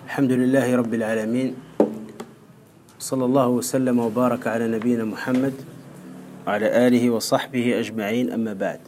الحمد لله رب العالمين، صلى الله وسلم وبارك على نبينا محمد وعلى آله وصحبه أجمعين، أما بعد.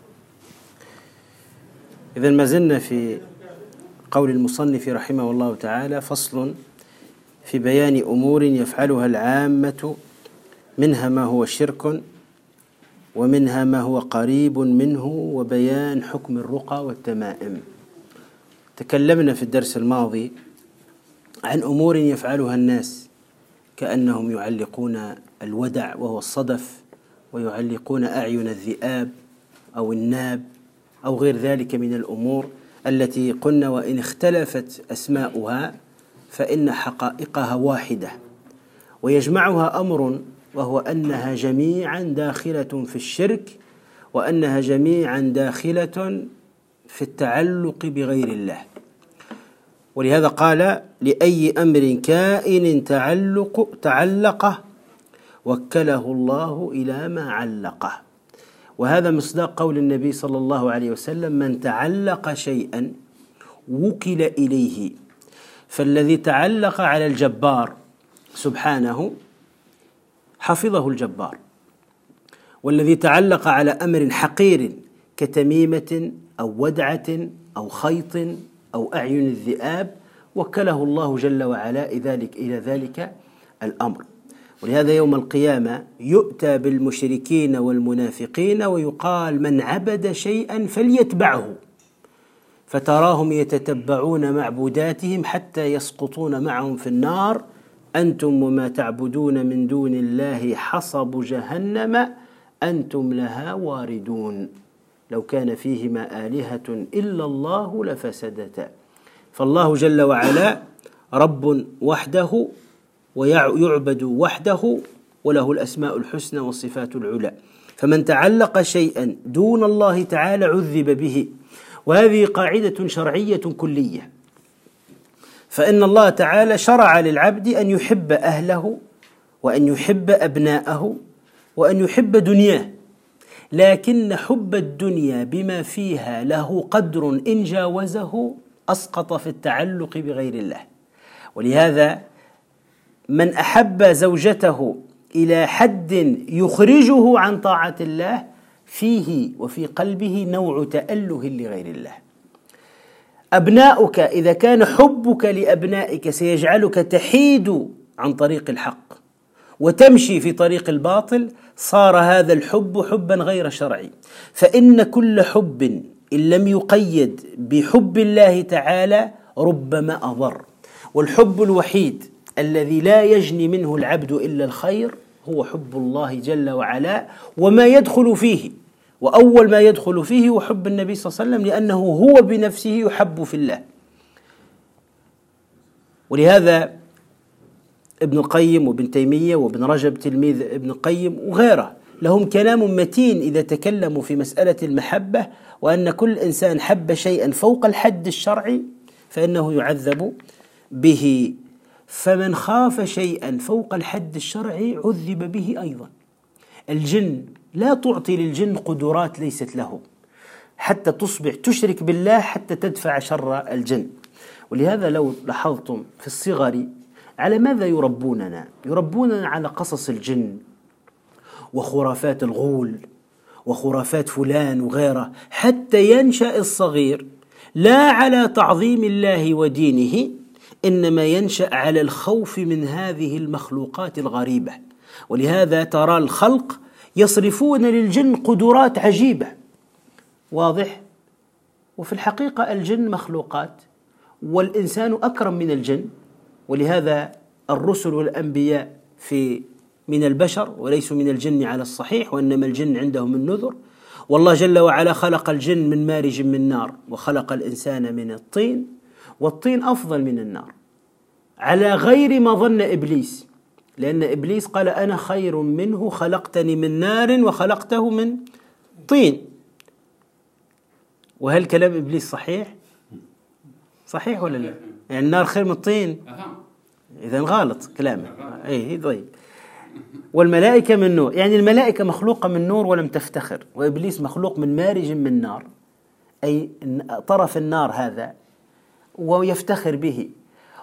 إذن ما زلنا في قول المصنف رحمه الله تعالى: فصل في بيان أمور يفعلها العامة، منها ما هو شرك ومنها ما هو قريب منه، وبيان حكم الرقى والتمائم. تكلمنا في الدرس الماضي عن أمور يفعلها الناس، كأنهم يعلقون الودع وهو الصدف، ويعلقون أعين الذئاب أو الناب أو غير ذلك من الأمور التي قلنا وإن اختلفت أسماؤها فإن حقائقها واحدة، ويجمعها أمر، وهو أنها جميعا داخلة في الشرك، وأنها جميعا داخلة في التعلق بغير الله. ولهذا قال: لأي أمر كائن تعلقه وكله الله إلى ما علقه. وهذا مصداق قول النبي صلى الله عليه وسلم: من تعلق شيئا وكل إليه. فالذي تعلق على الجبار سبحانه حفظه الجبار، والذي تعلق على أمر حقير كتميمة أو ودعة أو خيط أو أعين الذئاب وكله الله جل وعلا إلى ذلك الأمر. ولهذا يوم القيامة يؤتى بالمشركين والمنافقين ويقال: من عبد شيئا فليتبعه، فتراهم يتتبعون معبوداتهم حتى يسقطون معهم في النار: أنتم وما تعبدون من دون الله حصب جهنم أنتم لها واردون، لو كان فيهما آلهة إلا الله لفسدتا. فالله جل وعلا رب وحده ويعبد وحده، وله الأسماء الحسنى والصفات العلى. فمن تعلق شيئا دون الله تعالى عذب به. وهذه قاعدة شرعية كلية، فإن الله تعالى شرع للعبد أن يحب أهله، وأن يحب أبناءه، وأن يحب دنياه، لكن حب الدنيا بما فيها له قدر إن جاوزه أسقط في التعلق بغير الله. ولهذا من أحب زوجته إلى حد يخرجه عن طاعة الله فيه وفي قلبه نوع تأله لغير الله. أبناؤك، إذا كان حبك لأبنائك سيجعلك تحيد عن طريق الحق وتمشي في طريق الباطل، صار هذا الحب حبا غير شرعي. فإن كل حب إن لم يقيد بحب الله تعالى ربما أضر. والحب الوحيد الذي لا يجني منه العبد إلا الخير هو حب الله جل وعلا وما يدخل فيه. وأول ما يدخل فيه هو حب النبي صلى الله عليه وسلم، لأنه هو بنفسه يحب في الله. ولهذا ابن القيم وابن تيمية وابن رجب تلميذ ابن القيم وغيره لهم كلام متين إذا تكلموا في مسألة المحبة، وأن كل إنسان حب شيئا فوق الحد الشرعي فإنه يعذب به. فمن خاف شيئا فوق الحد الشرعي عذب به أيضا. الجن لا تعطي للجن قدرات ليست له، حتى تصبح تشرك بالله حتى تدفع شر الجن. ولهذا لو لاحظتم في الصغر على ماذا يربوننا؟ يربوننا على قصص الجن وخرافات الغول وخرافات فلان وغيره، حتى ينشأ الصغير لا على تعظيم الله ودينه، إنما ينشأ على الخوف من هذه المخلوقات الغريبة. ولهذا ترى الخلق يصرفون للجن قدرات عجيبة، واضح؟ وفي الحقيقة الجن مخلوقات والإنسان أكرم من الجن. ولهذا الرسل والأنبياء من البشر وليسوا من الجن على الصحيح، وإنما الجن عندهم النذر. والله جل وعلا خلق الجن من مارج من نار، وخلق الإنسان من الطين، والطين أفضل من النار على غير ما ظن إبليس، لأن إبليس قال: أنا خير منه، خلقتني من نار وخلقته من طين. وهل كلام إبليس صحيح؟ صحيح ولا لا؟ يعني النار خير من الطين؟ إذن غلط كلامه. أي طيب. والملائكة من نور، يعني الملائكة مخلوقة من نور ولم تفتخر، وإبليس مخلوق من مارج من نار، أي طرف النار هذا، ويفتخر به.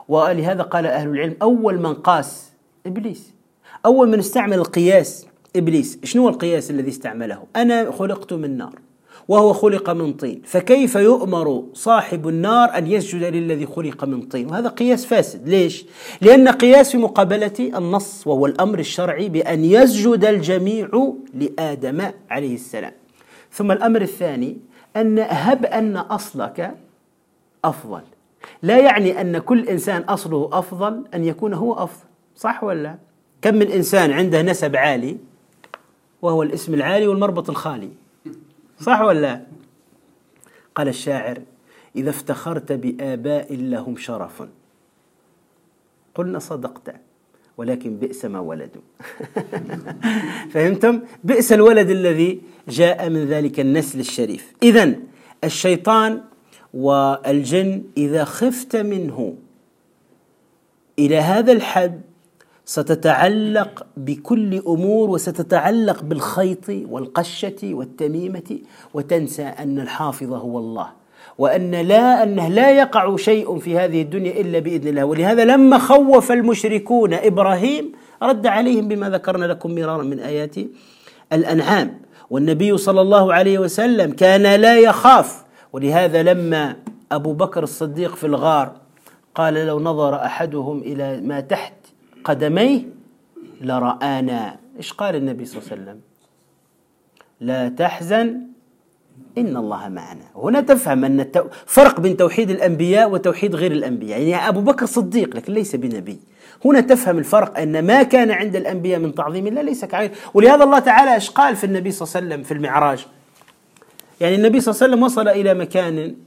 ولهذا قال أهل العلم أول من قاس إبليس، أول من استعمل القياس إبليس. شنو القياس الذي استعمله؟ أنا خلقت من نار وهو خلق من طين، فكيف يؤمر صاحب النار أن يسجد للذي خلق من طين؟ وهذا قياس فاسد. ليش؟ لأن قياس في مقابلة النص، وهو الأمر الشرعي بأن يسجد الجميع لآدم عليه السلام. ثم الأمر الثاني أن هب أن أصلك أفضل، لا يعني أن كل إنسان أصله أفضل أن يكون هو أفضل، صح ولا؟ كم من إنسان عنده نسب عالي وهو الاسم العالي والمربط الخالي، صح ولا؟ قال الشاعر: إذا افتخرت بآباء لهم شرف قلنا صدقت ولكن بئس ما ولدوا. فهمتم؟ بئس الولد الذي جاء من ذلك النسل الشريف. إذن الشيطان والجن إذا خفت منه إلى هذا الحد ستتعلق بكل أمور، وستتعلق بالخيط والقشة والتميمة، وتنسى أن الحافظ هو الله، وأنه لا يقع شيء في هذه الدنيا إلا بإذن الله. ولهذا لما خوف المشركون إبراهيم رد عليهم بما ذكرنا لكم مرارا من آيات الأنعام. والنبي صلى الله عليه وسلم كان لا يخاف، ولهذا لما أبو بكر الصديق في الغار قال: لو نظر أحدهم إلى ما تحت قدميه لرآنا. إيش قال النبي صلى الله عليه وسلم؟ لا تحزن إن الله معنا. هنا تفهم أن فرق بين توحيد الأنبياء وتوحيد غير الأنبياء. يعني أبو بكر صديق لكن ليس بنبي. هنا تفهم الفرق، أن ما كان عند الأنبياء من تعظيم الله ليس كغير. ولهذا الله تعالى إيش قال في النبي صلى الله عليه وسلم في المعراج؟ يعني النبي صلى الله عليه وسلم وصل إلى مكان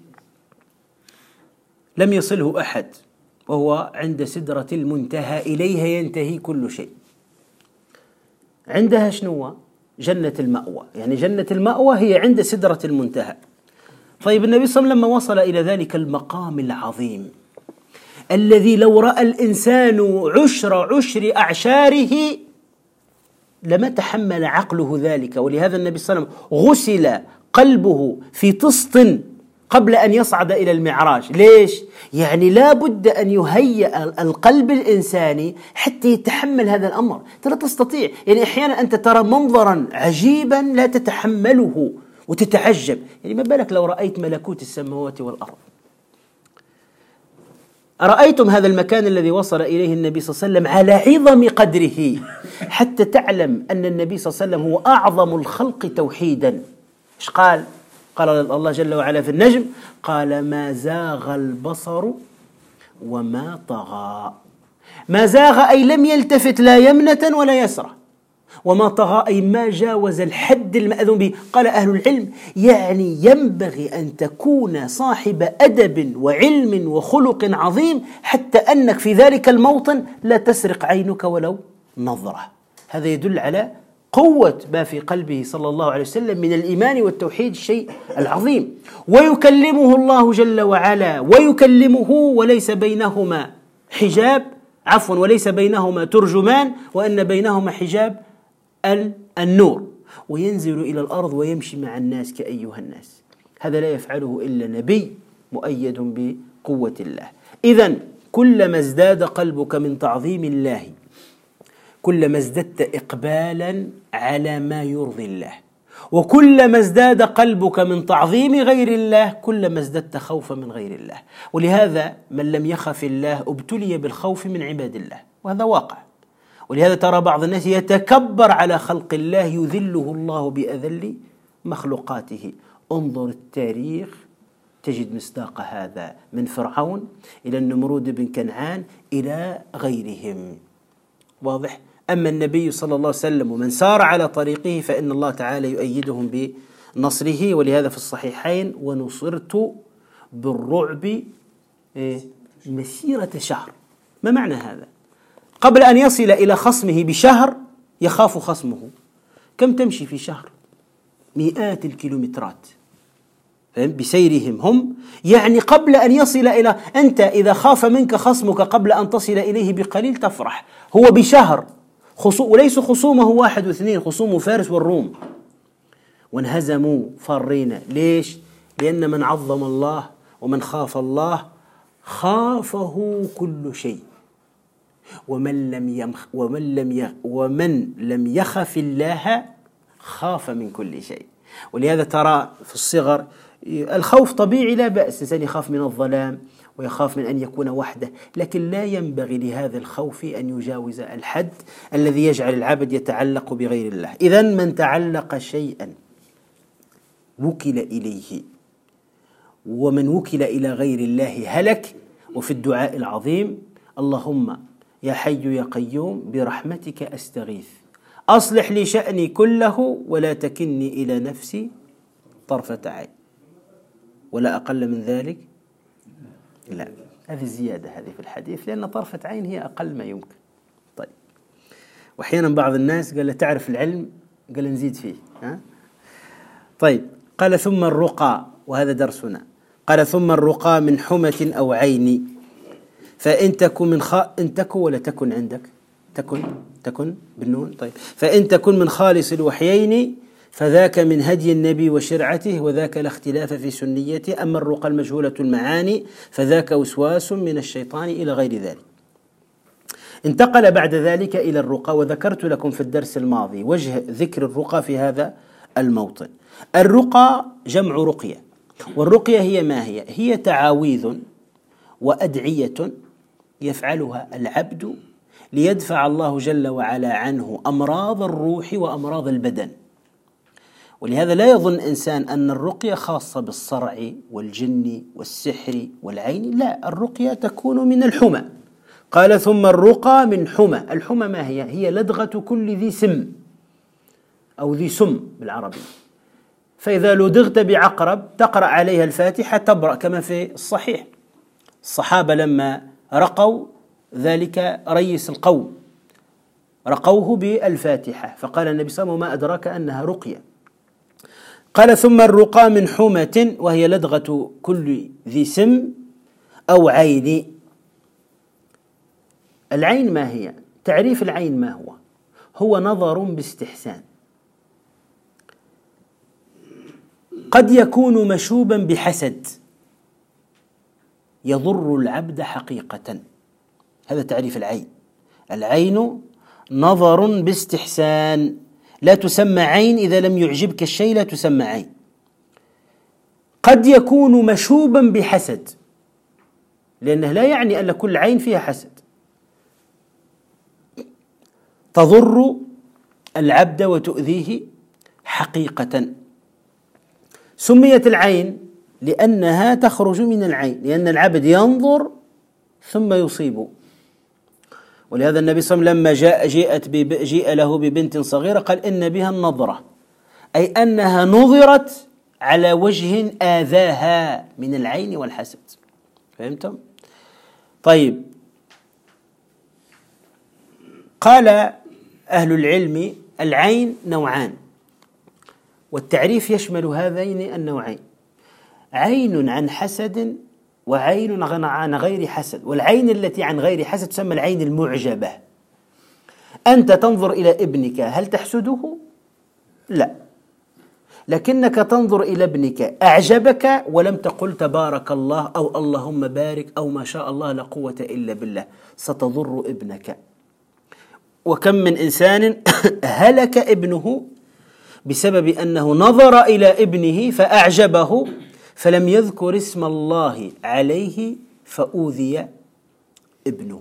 لم يصله أحد، وهو عند سدرة المنتهى، إليها ينتهي كل شيء. عندها شنو؟ جنة المأوى. يعني جنة المأوى هي عند سدرة المنتهى. طيب النبي صلى الله عليه وسلم لما وصل إلى ذلك المقام العظيم الذي لو رأى الإنسان عشر أعشاره لما تحمل عقله ذلك. ولهذا النبي صلى الله عليه وسلم غسل قلبه في طست قبل أن يصعد إلى المعراج. ليش؟ يعني لا بد أن يهيئ القلب الإنساني حتى يتحمل هذا الأمر. لا تستطيع، يعني أحيانا أنت ترى منظرا عجيبا لا تتحمله وتتعجب، يعني ما بالك لو رأيت ملكوت السماوات والأرض. أرأيتم هذا المكان الذي وصل إليه النبي صلى الله عليه وسلم على عظم قدره، حتى تعلم أن النبي صلى الله عليه وسلم هو أعظم الخلق توحيدا. إيش قال؟ قال الله جل وعلا في النجم: قال ما زاغ البصر وما طغى. ما زاغ أي لم يلتفت لا يمنة ولا يسرى، وما طغى أي ما جاوز الحد المأذون به. قال أهل العلم: يعني ينبغي أن تكون صاحب أدب وعلم وخلق عظيم حتى أنك في ذلك الموطن لا تسرق عينك ولو نظرة. هذا يدل على قوة ما في قلبه صلى الله عليه وسلم من الإيمان والتوحيد، الشيء العظيم. ويكلمه الله جل وعلا، ويكلمه وليس بينهما حجاب، عفوا وليس بينهما ترجمان، وأن بينهما حجاب النور. وينزل إلى الأرض ويمشي مع الناس كأيها الناس. هذا لا يفعله إلا نبي مؤيد بقوة الله. إذن كلما ازداد قلبك من تعظيم الله كلما ازددت إقبالا على ما يرضي الله، وكلما ازداد قلبك من تعظيم غير الله كلما ازددت خوفا من غير الله. ولهذا من لم يخف الله ابتلي بالخوف من عباد الله، وهذا واقع. ولهذا ترى بعض الناس يتكبر على خلق الله يذله الله بأذل مخلوقاته. انظر التاريخ تجد مصداق هذا، من فرعون إلى النمرود بن كنعان إلى غيرهم. واضح؟ أما النبي صلى الله عليه وسلم ومن سار على طريقه فإن الله تعالى يؤيدهم بنصره. ولهذا في الصحيحين: ونصرت بالرعب مسيرة شهر. ما معنى هذا؟ قبل أن يصل إلى خصمه بشهر يخاف خصمه. كم تمشي في شهر؟ مئات الكيلومترات بسيرهم هم. يعني قبل أن يصل إلى، أنت إذا خاف منك خصمك قبل أن تصل إليه بقليل تفرح. هو بشهر وليس خصومه 1 و2، خصومه فارس والروم، وانهزموا فارين. ليش؟ لأن من عظم الله ومن خاف الله خافه كل شيء، ومن لم يخف الله خاف من كل شيء. ولهذا ترى في الصغر الخوف طبيعي لا بأس، الإنسان يخاف من الظلام ويخاف من أن يكون وحده، لكن لا ينبغي لهذا الخوف أن يجاوز الحد الذي يجعل العبد يتعلق بغير الله. إذن من تعلق شيئا وكل إليه، ومن وكل إلى غير الله هلك. وفي الدعاء العظيم: اللهم يا حي يا قيوم برحمتك أستغيث أصلح لي شأني كله ولا تكلني إلى نفسي طرفة عين. ولا أقل من ذلك؟ لا، هذه زيادة هذه في الحديث، لأن طرفة عين هي أقل ما يمكن. طيب، وأحيانا بعض الناس قال له تعرف العلم، قال نزيد فيه. طيب، قال ثم الرقى، وهذا درسنا. قال ثم الرقى من حمة أو عين، فإن تكن إن تكن ولا تكن عندك تكن بالنون. طيب، فإن تكن من خالص الوحيين فذاك من هدي النبي وشرعته، وذاك لا اختلاف في سنيته. أما الرقى المجهولة المعاني فذاك وسواس من الشيطان إلى غير ذلك. انتقل بعد ذلك إلى الرقى، وذكرت لكم في الدرس الماضي وجه ذكر الرقى في هذا الموطن. الرقى جمع رقية، والرقية هي ما هي؟ هي تعاويذ وأدعية يفعلها العبد ليدفع الله جل وعلا عنه أمراض الروح وأمراض البدن. ولهذا لا يظن إنسان أن الرقية خاصة بالصرع والجن والسحر والعين، لا، الرقية تكون من الحمى. قال ثم الرقى من حمى. الحمى ما هي؟ هي لدغة كل ذي سم أو ذي سم بالعربي. فإذا لدغت بعقرب تقرأ عليها الفاتحة تبرأ، كما في الصحيح. الصحابة لما رقوا ذلك ريس القوم رقوه بالفاتحة، فقال النبي صلى الله عليه وسلم: ما أدراك أنها رقية. قال ثم الرقى من حمة، وهي لدغة كل ذي سم أو عين. العين ما هي؟ تعريف العين ما هو؟ هو نظر باستحسان، قد يكون مشوبا بحسد يضر العبد حقيقة. هذا تعريف العين. العين نظر باستحسان، لا تسمى عين إذا لم يعجبك الشيء، لا تسمى عين. قد يكون مشوبا بحسد، لأنه لا يعني أن كل عين فيها حسد، تضر العبد وتؤذيه حقيقة. سميت العين لأنها تخرج من العين، لأن العبد ينظر ثم يصيب. ولهذا النبي صلى الله عليه وسلم لما جيء له ببنت صغيرة قال إن بها النظرة، أي أنها نظرت على وجه آذاها من العين والحسد. فهمتم؟ طيب، قال أهل العلم العين نوعان، والتعريف يشمل هذين النوعين: عين عن حسد وعين عن غير حسد. والعين التي عن غير حسد تسمى العين المعجبة. أنت تنظر إلى ابنك، هل تحسده؟ لا، لكنك تنظر إلى ابنك أعجبك ولم تقل تبارك الله أو اللهم بارك أو ما شاء الله لا قوة إلا بالله، ستضر ابنك. وكم من إنسان هلك ابنه بسبب أنه نظر إلى ابنه فأعجبه فلم يذكر اسم الله عليه فأوذي ابنه.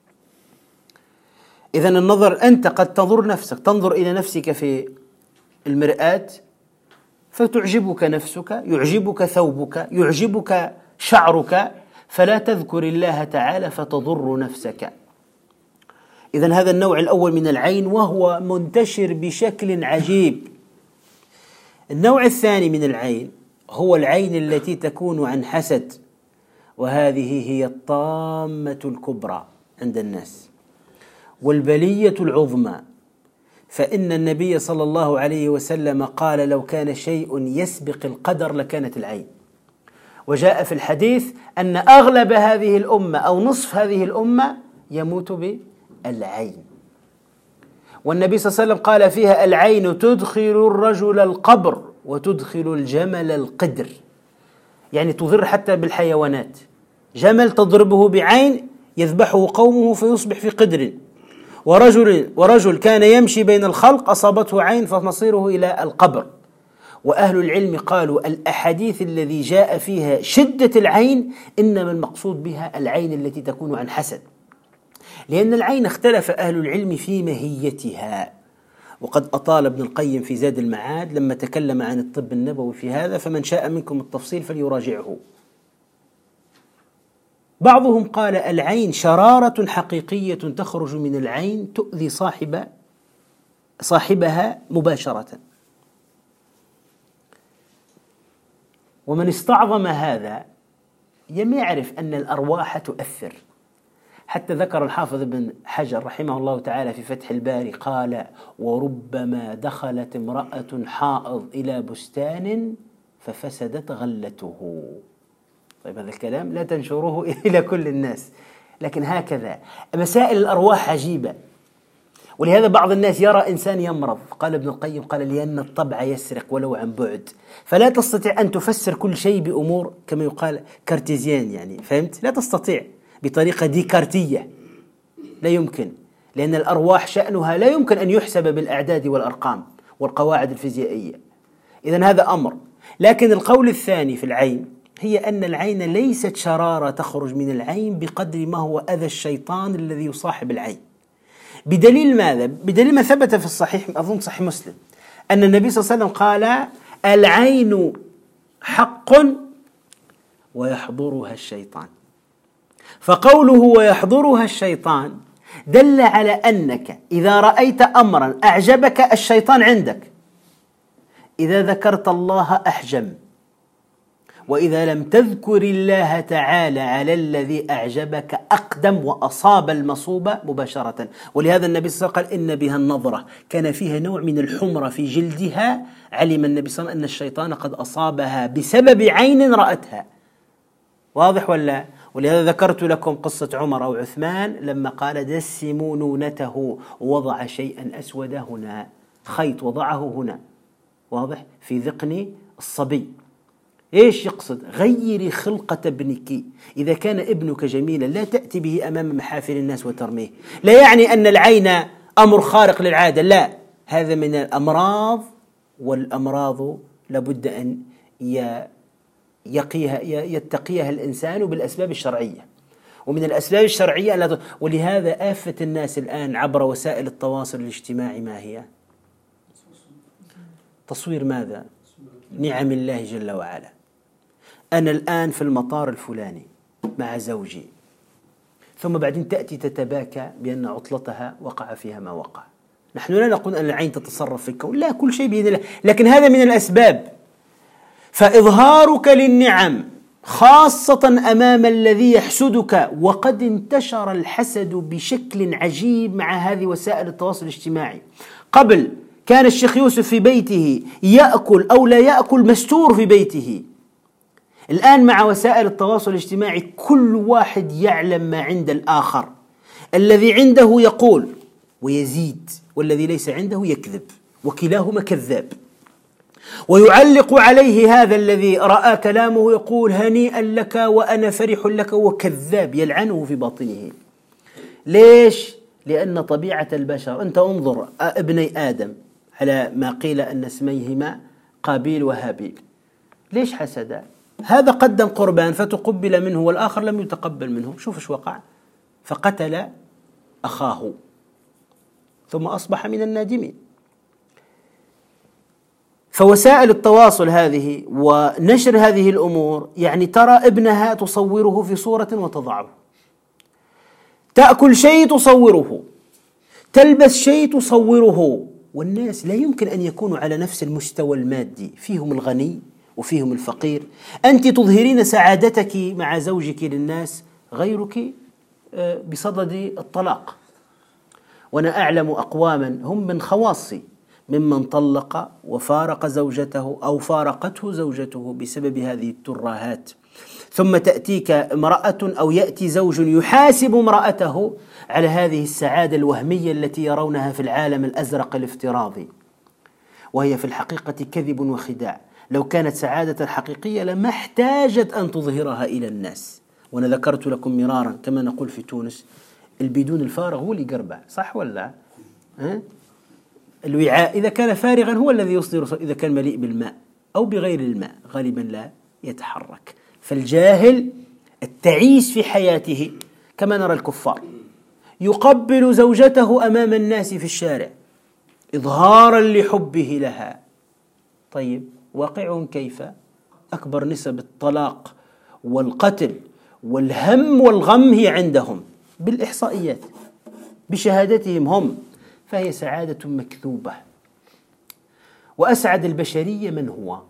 إذن النظر، أنت قد تضر نفسك، تنظر إلى نفسك في المرآة فتعجبك نفسك، يعجبك ثوبك، يعجبك شعرك، فلا تذكر الله تعالى فتضر نفسك. إذن هذا النوع الأول من العين، وهو منتشر بشكل عجيب. النوع الثاني من العين هو العين التي تكون عن حسد، وهذه هي الطامة الكبرى عند الناس والبلية العظمى. فإن النبي صلى الله عليه وسلم قال: لو كان شيء يسبق القدر لكانت العين. وجاء في الحديث أن أغلب هذه الأمة أو نصف هذه الأمة يموت بالعين. والنبي صلى الله عليه وسلم قال فيها: العين تدخل الرجل القبر وتدخل الجمل القدر، يعني تضر حتى بالحيوانات. جمل تضربه بعين يذبحه قومه فيصبح في قدر، ورجل كان يمشي بين الخلق أصابته عين فمصيره إلى القبر. وأهل العلم قالوا الأحاديث الذي جاء فيها شدة العين إنما المقصود بها العين التي تكون عن حسد، لأن العين اختلف أهل العلم في ماهيتها، وقد أطال ابن القيم في زاد المعاد لما تكلم عن الطب النبوي في هذا، فمن شاء منكم التفصيل فليراجعه. بعضهم قال العين شرارة حقيقية تخرج من العين تؤذي صاحبها مباشرة. ومن استعظم هذا يعرف أن الأرواح تؤثر، حتى ذكر الحافظ ابن حجر رحمه الله تعالى في فتح الباري قال: وربما دخلت امرأة حائض إلى بستان ففسدت غلته. طيب هذا الكلام لا تنشروه إلى كل الناس، لكن هكذا مسائل الأرواح عجيبة. ولهذا بعض الناس يرى إنسان يمرض، قال ابن القيم قال: لأن الطبع يسرق ولو عن بعد، فلا تستطيع أن تفسر كل شيء بأمور كما يقال كارتيزيان، يعني فهمت؟ لا تستطيع بطريقة ديكارتية، لا يمكن، لأن الأرواح شأنها لا يمكن أن يحسب بالأعداد والأرقام والقواعد الفيزيائية. إذن هذا أمر. لكن القول الثاني في العين هي أن العين ليست شرارة تخرج من العين بقدر ما هو أذى الشيطان الذي يصاحب العين. بدليل ماذا؟ بدليل ما ثبت في الصحيح، أظن صحيح مسلم، أن النبي صلى الله عليه وسلم قال: العين حق ويحضرها الشيطان. فقوله ويحضرها الشيطان دل على أنك إذا رأيت أمرا أعجبك الشيطان عندك، إذا ذكرت الله أحجم، وإذا لم تذكر الله تعالى على الذي أعجبك أقدم وأصاب المصوبة مباشرة. ولهذا النبي صلى الله عليه وسلم قال: إن بها النظرة، كان فيها نوع من الحمرة في جلدها، علم النبي صلى الله عليه وسلم أن الشيطان قد أصابها بسبب عين رأتها. واضح ولا؟ ولهذا ذكرت لكم قصة عمر أو عثمان لما قال: دسموا نونته، ووضع شيئا أسود هنا، خيط وضعه هنا، واضح، في ذقن الصبي. إيش يقصد؟ غيري خلقة ابنك، إذا كان ابنك جميلا لا تأتي به أمام محافل الناس وترميه. لا يعني أن العين أمر خارق للعادة، لا، هذا من الأمراض، والأمراض لابد أن يتقيها الإنسان بالأسباب الشرعية، ومن الأسباب الشرعية ولهذا آفة الناس الآن عبر وسائل التواصل الاجتماعي ما هي؟ تصوير ماذا؟ نعم الله جل وعلا. أنا الآن في المطار الفلاني مع زوجي، ثم بعدين تأتي تتباكى بأن عطلتها وقع فيها ما وقع. نحن لا نقول أن العين تتصرف في الكون، لا، كل شيء بيد الله، لكن هذا من الأسباب. فإظهارك للنعم خاصة أمام الذي يحسدك، وقد انتشر الحسد بشكل عجيب مع هذه وسائل التواصل الاجتماعي. قبل كان الشيخ يوسف في بيته يأكل أو لا يأكل مستور في بيته، الآن مع وسائل التواصل الاجتماعي كل واحد يعلم ما عند الآخر، الذي عنده يقول ويزيد، والذي ليس عنده يكذب، وكلاهما كذاب. ويعلق عليه هذا الذي رأى كلامه يقول هنيئا لك وأنا فرح لك، وكذاب يلعنه في باطنه. ليش؟ لأن طبيعة البشر، أنت انظر ابني آدم على ما قيل أن اسميهما قابيل وهابيل، ليش حسدا؟ هذا قدم قربان فتقبل منه والآخر لم يتقبل منه، شوف ايش وقع، فقتل أخاه ثم أصبح من النادمين. فوسائل التواصل هذه ونشر هذه الأمور، يعني ترى ابنها تصوره في صورة وتضعه، تأكل شيء تصوره، تلبس شيء تصوره، والناس لا يمكن أن يكونوا على نفس المستوى المادي، فيهم الغني وفيهم الفقير. أنت تظهرين سعادتك مع زوجك للناس، غيرك بصدد الطلاق. وأنا أعلم أقواما هم من خواصي ممن طلق وفارق زوجته أو فارقته زوجته بسبب هذه الترهات. ثم تأتيك امرأة أو يأتي زوج يحاسب امرأته على هذه السعادة الوهمية التي يرونها في العالم الأزرق الافتراضي، وهي في الحقيقة كذب وخداع. لو كانت سعادة حقيقية لما احتاجت أن تظهرها إلى الناس، وأنا ذكرت لكم مرارا كما نقول في تونس: البدون الفارغ هو اللي يقربع، صح ولا؟ الوعاء إذا كان فارغا هو الذي يصدر، إذا كان مليء بالماء أو بغير الماء غالبا لا يتحرك. فالجاهل التعيس في حياته كما نرى الكفار يقبل زوجته أمام الناس في الشارع إظهارا لحبه لها. طيب واقعهم كيف؟ أكبر نسب الطلاق والقتل والهم والغم هي عندهم بالإحصائيات بشهادتهم هم، فهي سعادة مكذوبة. وأسعد البشرية من هو؟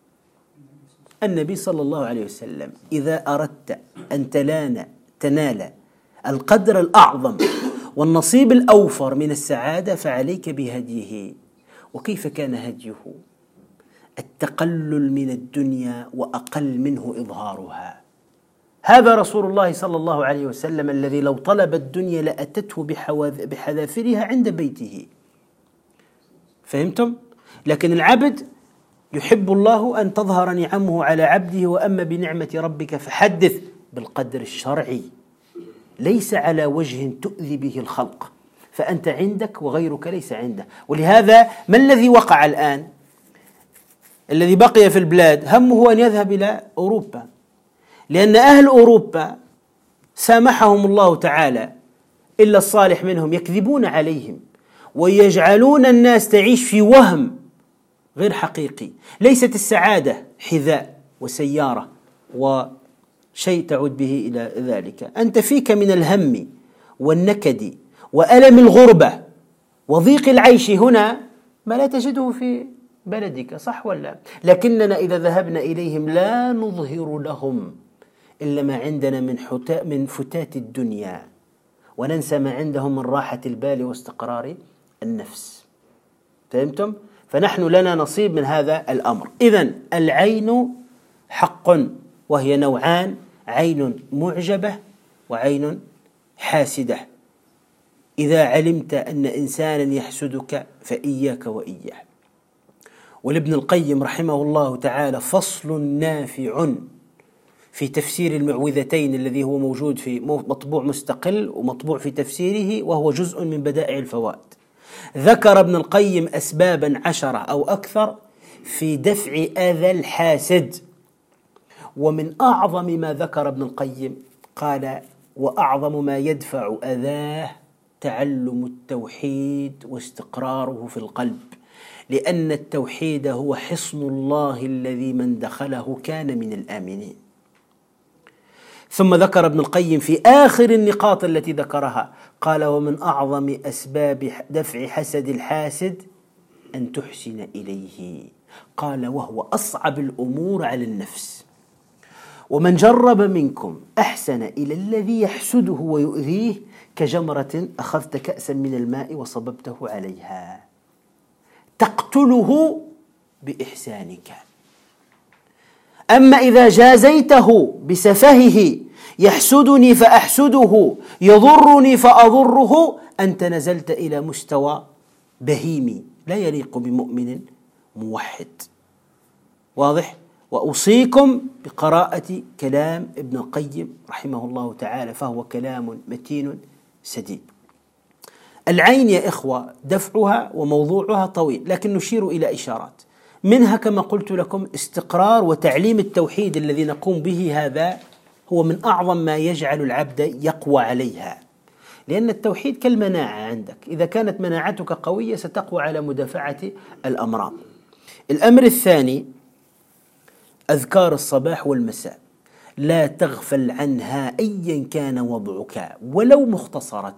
النبي صلى الله عليه وسلم: إذا أردت أن تنال القدر الأعظم والنصيب الأوفر من السعادة فعليك بهديه. وكيف كان هديه؟ التقلل من الدنيا وأقل منه إظهارها. هذا رسول الله صلى الله عليه وسلم الذي لو طلب الدنيا لأتته بحذافيرها عند بيته. فهمتم؟ لكن العبد يحب الله أن تظهر نعمه على عبده: وأما بنعمة ربك فحدث، بالقدر الشرعي ليس على وجه تؤذي به الخلق، فأنت عندك وغيرك ليس عنده. ولهذا ما الذي وقع الآن؟ الذي بقي في البلاد همه أن يذهب إلى أوروبا، لأن أهل أوروبا سامحهم الله تعالى إلا الصالح منهم يكذبون عليهم ويجعلون الناس تعيش في وهم غير حقيقي. ليست السعادة حذاء وسيارة وشيء تعود به إلى ذلك، أنت فيك من الهم والنكد وألم الغربة وضيق العيش هنا ما لا تجده في بلدك، صح ولا؟ لكننا إذا ذهبنا إليهم لا نظهر لهم إلا ما عندنا من فتات الدنيا، وننسى ما عندهم من راحة البال واستقرار النفس. فهمتم؟ فنحن لنا نصيب من هذا الأمر. إذن العين حق، وهي نوعان: عين معجبة وعين حاسدة. إذا علمت أن إنسانا يحسدك فإياك وإياه. ولابن القيم رحمه الله تعالى فصل نافع في تفسير المعوذتين الذي هو موجود في مطبوع مستقل ومطبوع في تفسيره، وهو جزء من بدائع الفوائد. ذكر ابن القيم أسبابا 10 أو أكثر في دفع أذى الحاسد، ومن أعظم ما ذكر ابن القيم قال: وأعظم ما يدفع أذاه تعلم التوحيد واستقراره في القلب، لأن التوحيد هو حصن الله الذي من دخله كان من الآمنين. ثم ذكر ابن القيم في آخر النقاط التي ذكرها قال: ومن أعظم أسباب دفع حسد الحاسد أن تحسن إليه. قال: وهو أصعب الأمور على النفس. ومن جرب منكم أحسن إلى الذي يحسده ويؤذيه كجمرة أخذت كأسا من الماء وصببته عليها تقتله بإحسانك. أما إذا جازيته بسفهه يحسدني فأحسده يضرني فأضره أنت نزلت إلى مستوى بهيمي لا يليق بمؤمن موحد. واضح؟ وأوصيكم بقراءة كلام ابن القيم رحمه الله تعالى، فهو كلام متين سديد. العين يا إخوة دفعها وموضوعها طويل، لكن نشير إلى إشارات منها كما قلت لكم استقرار وتعليم التوحيد الذي نقوم به. هذا هو من أعظم ما يجعل العبد يقوى عليها، لأن التوحيد كالمناعة عندك، إذا كانت مناعتك قوية ستقوى على مدافعة الأمراض. الأمر الثاني أذكار الصباح والمساء، لا تغفل عنها أيا كان وضعك ولو مختصرة.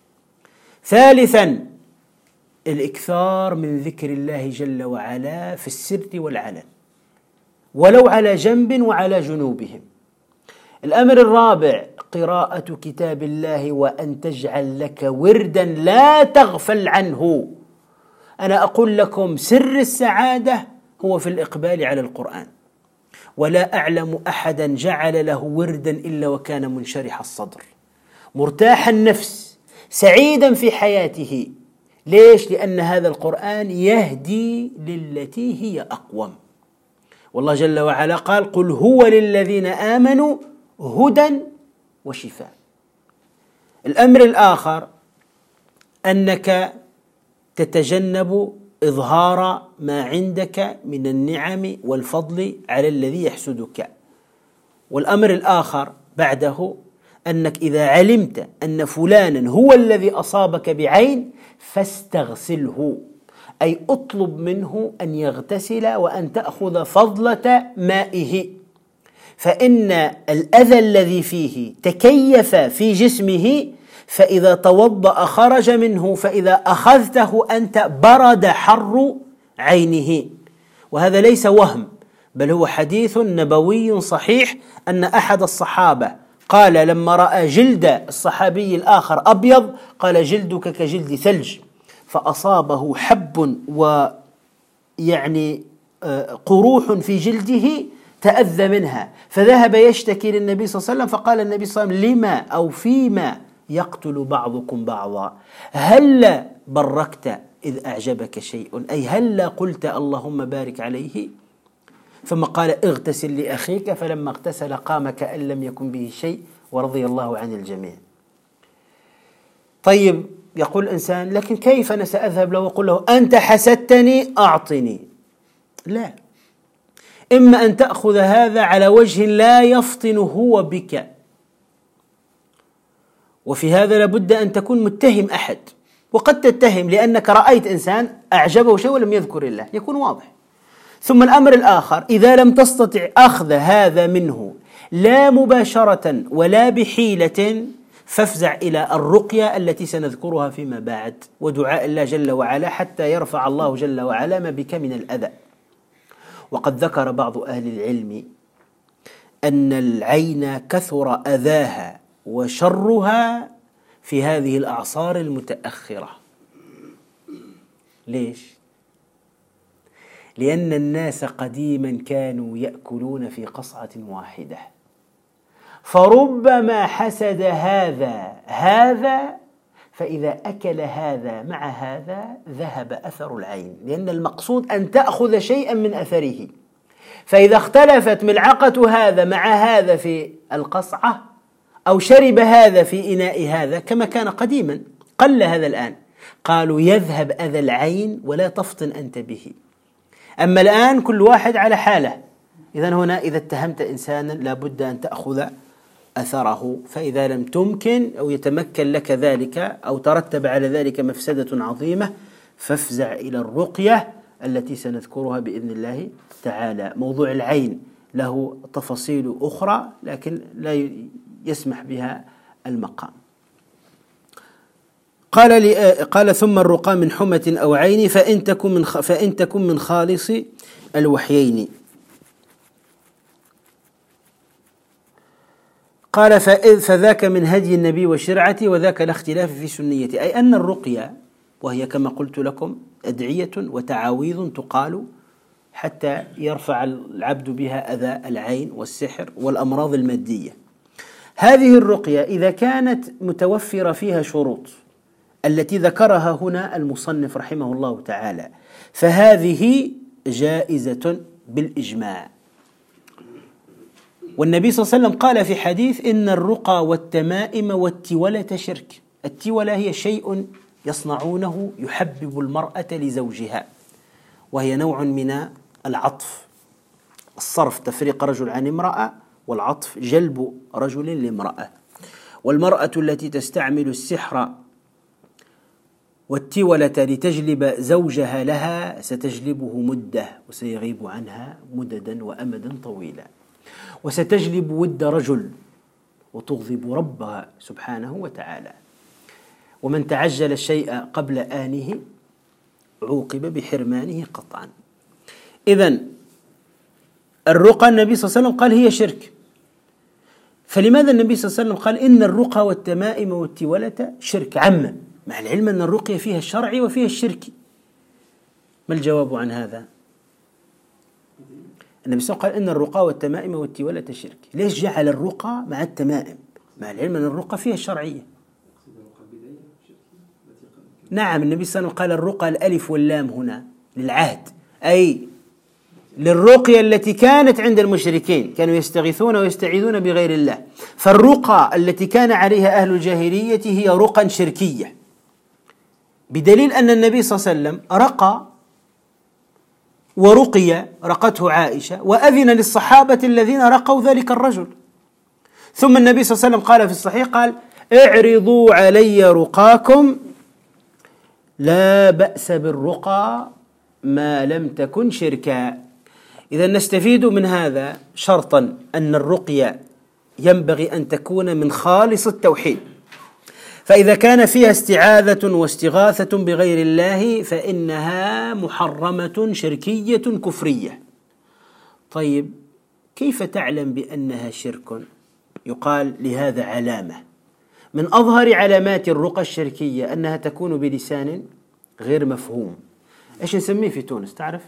ثالثا الإكثار من ذكر الله جل وعلا في السر والعلن ولو على جنب وعلى جنوبهم. الأمر الرابع قراءة كتاب الله، وأن تجعل لك وردا لا تغفل عنه. أنا أقول لكم سر السعادة هو في الإقبال على القرآن، ولا أعلم أحدا جعل له وردا إلا وكان منشرح الصدر مرتاح النفس سعيدا في حياته. ليش؟ لأن هذا القرآن يهدي للتي هي أقوم. والله جل وعلا قال: قل هو للذين آمنوا هدى وشفاء. الأمر الآخر أنك تتجنب إظهار ما عندك من النعم والفضل على الذي يحسدك. والأمر الآخر بعده أنك إذا علمت أن فلانا هو الذي أصابك بعين فاستغسله، أي أطلب منه أن يغتسل وأن تأخذ فضلة مائه، فإن الأذى الذي فيه تكيف في جسمه، فإذا توضأ خرج منه، فإذا أخذته أنت برد حر عينه. وهذا ليس وهم، بل هو حديث نبوي صحيح أن أحد الصحابة قال لما رأى جلد الصحابي الآخر أبيض قال: جلدك كجلد ثلج، فأصابه حب ويعني قروح في جلده تأذى منها، فذهب يشتكي للنبي صلى الله عليه وسلم، فقال النبي صلى الله عليه وسلم: لما أو فيما يقتل بعضكم بعضا؟ هل بركت إذ أعجبك شيء، أي هل قلت اللهم بارك عليه؟ ثم قال: اغتسل لأخيك، فلما اغتسل قام كأن لم يكن به شيء، ورضي الله عن الجميع. طيب، يقول الإنسان: لكن كيف أنا سأذهب له وأقول له أنت حسدتني أعطني؟ لا، إما أن تأخذ هذا على وجه لا يفطن هو بك، وفي هذا لابد أن تكون متهم أحد، وقد تتهم لأنك رأيت إنسان أعجبه شيء ولم يذكر الله، يكون واضح. ثم الأمر الآخر، إذا لم تستطع أخذ هذا منه لا مباشرة ولا بحيلة، فافزع إلى الرقية التي سنذكرها فيما بعد، ودعاء الله جل وعلا حتى يرفع الله جل وعلا ما بك من الأذى. وقد ذكر بعض أهل العلم أن العين كثر أذاها وشرها في هذه الأعصار المتأخرة. ليش؟ لأن الناس قديما كانوا يأكلون في قصعة واحدة، فربما حسد هذا فإذا أكل هذا مع هذا ذهب أثر العين، لأن المقصود أن تأخذ شيئا من أثره. فإذا اختلفت ملعقة هذا مع هذا في القصعة، أو شرب هذا في إناء هذا كما كان قديما، قل هذا الآن، قالوا يذهب أذى العين ولا تفطن أنت به. أما الآن كل واحد على حاله. إذن هنا إذا اتهمت إنسانا لابد أن تأخذ أثره، فإذا لم تمكن أو يتمكن لك ذلك أو ترتب على ذلك مفسدة عظيمة، فافزع إلى الرقية التي سنذكرها بإذن الله تعالى. موضوع العين له تفاصيل أخرى لكن لا يسمح بها المقام. قال ثم الرقى من حمة أو عين فإن تكن من خالص الوحيين. قال فذاك من هدي النبي وشرعته، وذاك الاختلاف في سنيته، أي أن الرقية وهي كما قلت لكم أدعية وتعاويذ تقال حتى يرفع العبد بها أذى العين والسحر والأمراض المادية. هذه الرقية إذا كانت متوفرة فيها شروط التي ذكرها هنا المصنف رحمه الله تعالى، فهذه جائزة بالإجماع. والنبي صلى الله عليه وسلم قال في حديث: إن الرقى والتمائم والتولة شرك. التولة هي شيء يصنعونه يحبب المرأة لزوجها، وهي نوع من العطف، الصرف تفريق رجل عن امرأة، والعطف جلب رجل لامرأة. والمرأة التي تستعمل السحر والتولة لتجلب زوجها لها ستجلبه مدة، وسيغيب عنها مددا وأمدا طويلا، وستجلب ود رجل وتغضب ربها سبحانه وتعالى. ومن تعجل الشيء قبل آنه عوقب بحرمانه قطعا. إذن الرقى النبي صلى الله عليه وسلم قال هي شرك، فلماذا النبي صلى الله عليه وسلم قال إن الرقى والتمائم والتولة شرك عامة، مع العلم أن الرقية فيها الشرعي وفيها الشركي؟ ما الجواب عن هذا؟ النبي صلى الله عليه وسلم قال إن الرقى والتمائم والتولة شرك. ليش جعل الرقى مع التمائم مع العلم أن الرقى فيها الشرعية؟ نعم، النبي صلى الله عليه وسلم قال الرقى الألف واللام هنا للعهد، أي للرقية التي كانت عند المشركين، كانوا يستغيثون ويستعيذون بغير الله. فالرقى التي كان عليها أهل الجاهلية هي رقى شركية، بدليل أن النبي صلى الله عليه وسلم رقى ورقي، رقته عائشة، وأذن للصحابة الذين رقوا ذلك الرجل. ثم النبي صلى الله عليه وسلم قال في الصحيح، قال: اعرضوا علي رقاكم، لا بأس بالرقى ما لم تكن شركا. إذا نستفيد من هذا شرطا أن الرقية ينبغي أن تكون من خالص التوحيد، فإذا كان فيها استعاذة واستغاثة بغير الله فإنها محرمة شركية كفرية. طيب، كيف تعلم بأنها شرك؟ يقال لهذا علامة من أظهر علامات الرقى الشركية أنها تكون بلسان غير مفهوم. إيش نسميه في تونس تعرف؟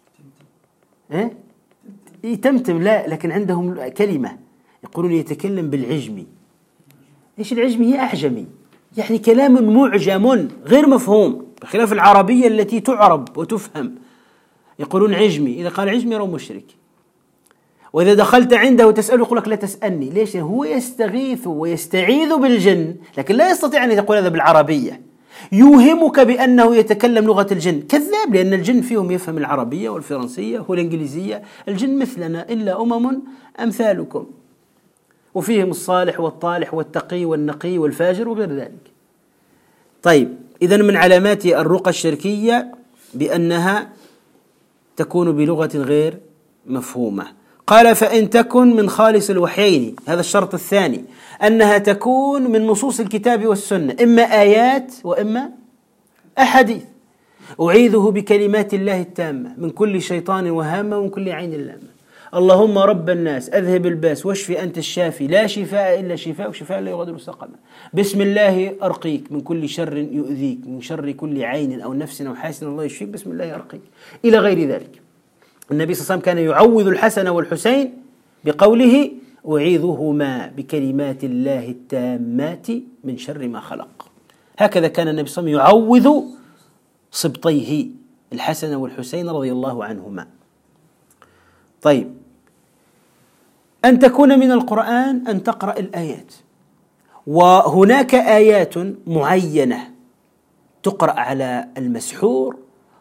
تمتم، لا، لكن عندهم كلمة يقولون يتكلم بالعجمي. إيش العجمي؟ هي أعجمي، يعني كلام معجم غير مفهوم، بخلاف العربية التي تعرب وتفهم. يقولون عجمي، إذا قال عجمي يرى مشرك. وإذا دخلت عنده وتسأله يقول لك لا تسألني. ليش؟ هو يستغيث ويستعيذ بالجن، لكن لا يستطيع أن يقول هذا بالعربية، يوهمك بأنه يتكلم لغة الجن. كذاب، لأن الجن فيهم يفهم العربية والفرنسية والإنجليزية. الجن مثلنا إلا أمم أمثالكم، وفيهم الصالح والطالح والتقي والنقي والفاجر وغير ذلك. طيب، إذن من علامات الرقى الشركية بأنها تكون بلغة غير مفهومة. قال: فإن تكن من خالص الوحيين، هذا الشرط الثاني، أنها تكون من نصوص الكتاب والسنة، إما آيات وإما أحاديث. أعيذه بكلمات الله التامة من كل شيطان وهامة ومن كل عين لامة. اللهم رب الناس أذهب الباس واشفي أنت الشافي لا شفاء إلا شفاء وشفاء لا يغادر سقما. بسم الله أرقيك من كل شر يؤذيك، من شر كل عين أو نفس أو حاسد الله يشفيك، بسم الله أرقيك، إلى غير ذلك. النبي صلى الله عليه وسلم كان يعوذ الحسن والحسين بقوله: أعيذهما بكلمات الله التامات من شر ما خلق. هكذا كان النبي صلى الله عليه وسلم يعوذ صبطيه الحسن والحسين رضي الله عنهما. طيب، أن تكون من القرآن أن تقرأ الآيات، وهناك آيات معينة تقرأ على المسحور،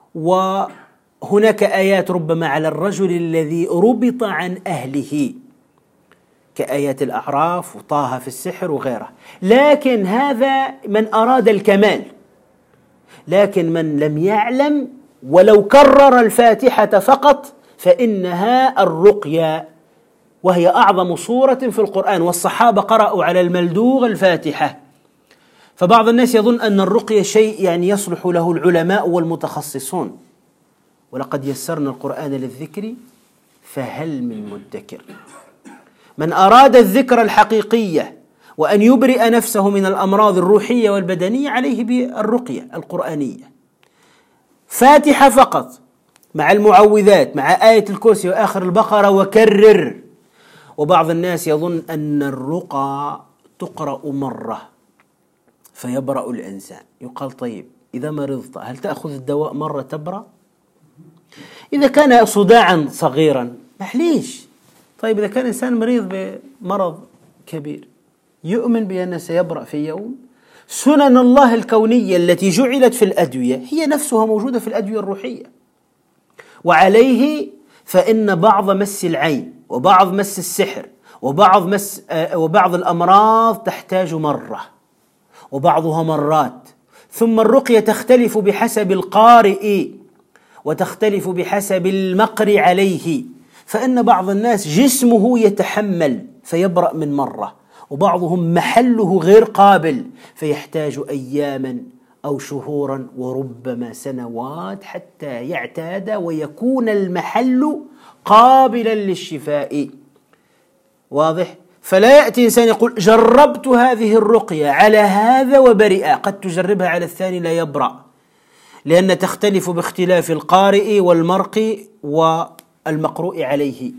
وهناك آيات ربما على الرجل الذي ربط عن أهله، كآيات الأعراف وطه في السحر وغيره. لكن هذا من أراد الكمال، لكن من لم يعلم ولو كرر الفاتحة فقط فإنها الرقية، وهي أعظم سورة في القرآن، والصحابة قرأوا على الملدوغ الفاتحة. فبعض الناس يظن أن الرقية شيء يعني يصلح له العلماء والمتخصصون، ولقد يسرنا القرآن للذكر فهل من مدكر. من أراد الذكر الحقيقية وأن يبرئ نفسه من الأمراض الروحية والبدنية عليه بالرقية القرآنية، فاتحة فقط مع المعوذات مع آية الكرسي وآخر البقرة وكرر. وبعض الناس يظن أن الرقى تقرأ مرة فيبرأ الإنسان. يقال: طيب، إذا مرضت هل تأخذ الدواء مرة تبرأ؟ إذا كان صداعا صغيرا محليش. طيب، إذا كان إنسان مريض بمرض كبير يؤمن بأنه سيبرأ في يوم، سنن الله الكونية التي جعلت في الأدوية هي نفسها موجودة في الأدوية الروحية. وعليه فإن بعض مس العين وبعض مس السحر وبعض الأمراض تحتاج مرة وبعضها مرات. ثم الرقية تختلف بحسب القارئ وتختلف بحسب المقر عليه، فإن بعض الناس جسمه يتحمل فيبرأ من مرة، وبعضهم محله غير قابل فيحتاج أياما أو شهورا وربما سنوات حتى يعتاد ويكون المحل قابلا للشفاء. واضح؟ فلا يأتي إنسان يقول: جربت هذه الرقية على هذا وبرئ، قد تجربها على الثاني لا يبرأ، لأن تختلف باختلاف القارئ والمرقي والمقروء عليه.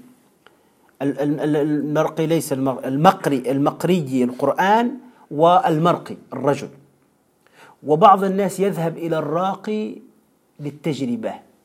المرقي ليس المقري القرآن، والمرقي الرجل. وبعض الناس يذهب إلى الراقي للتجربة،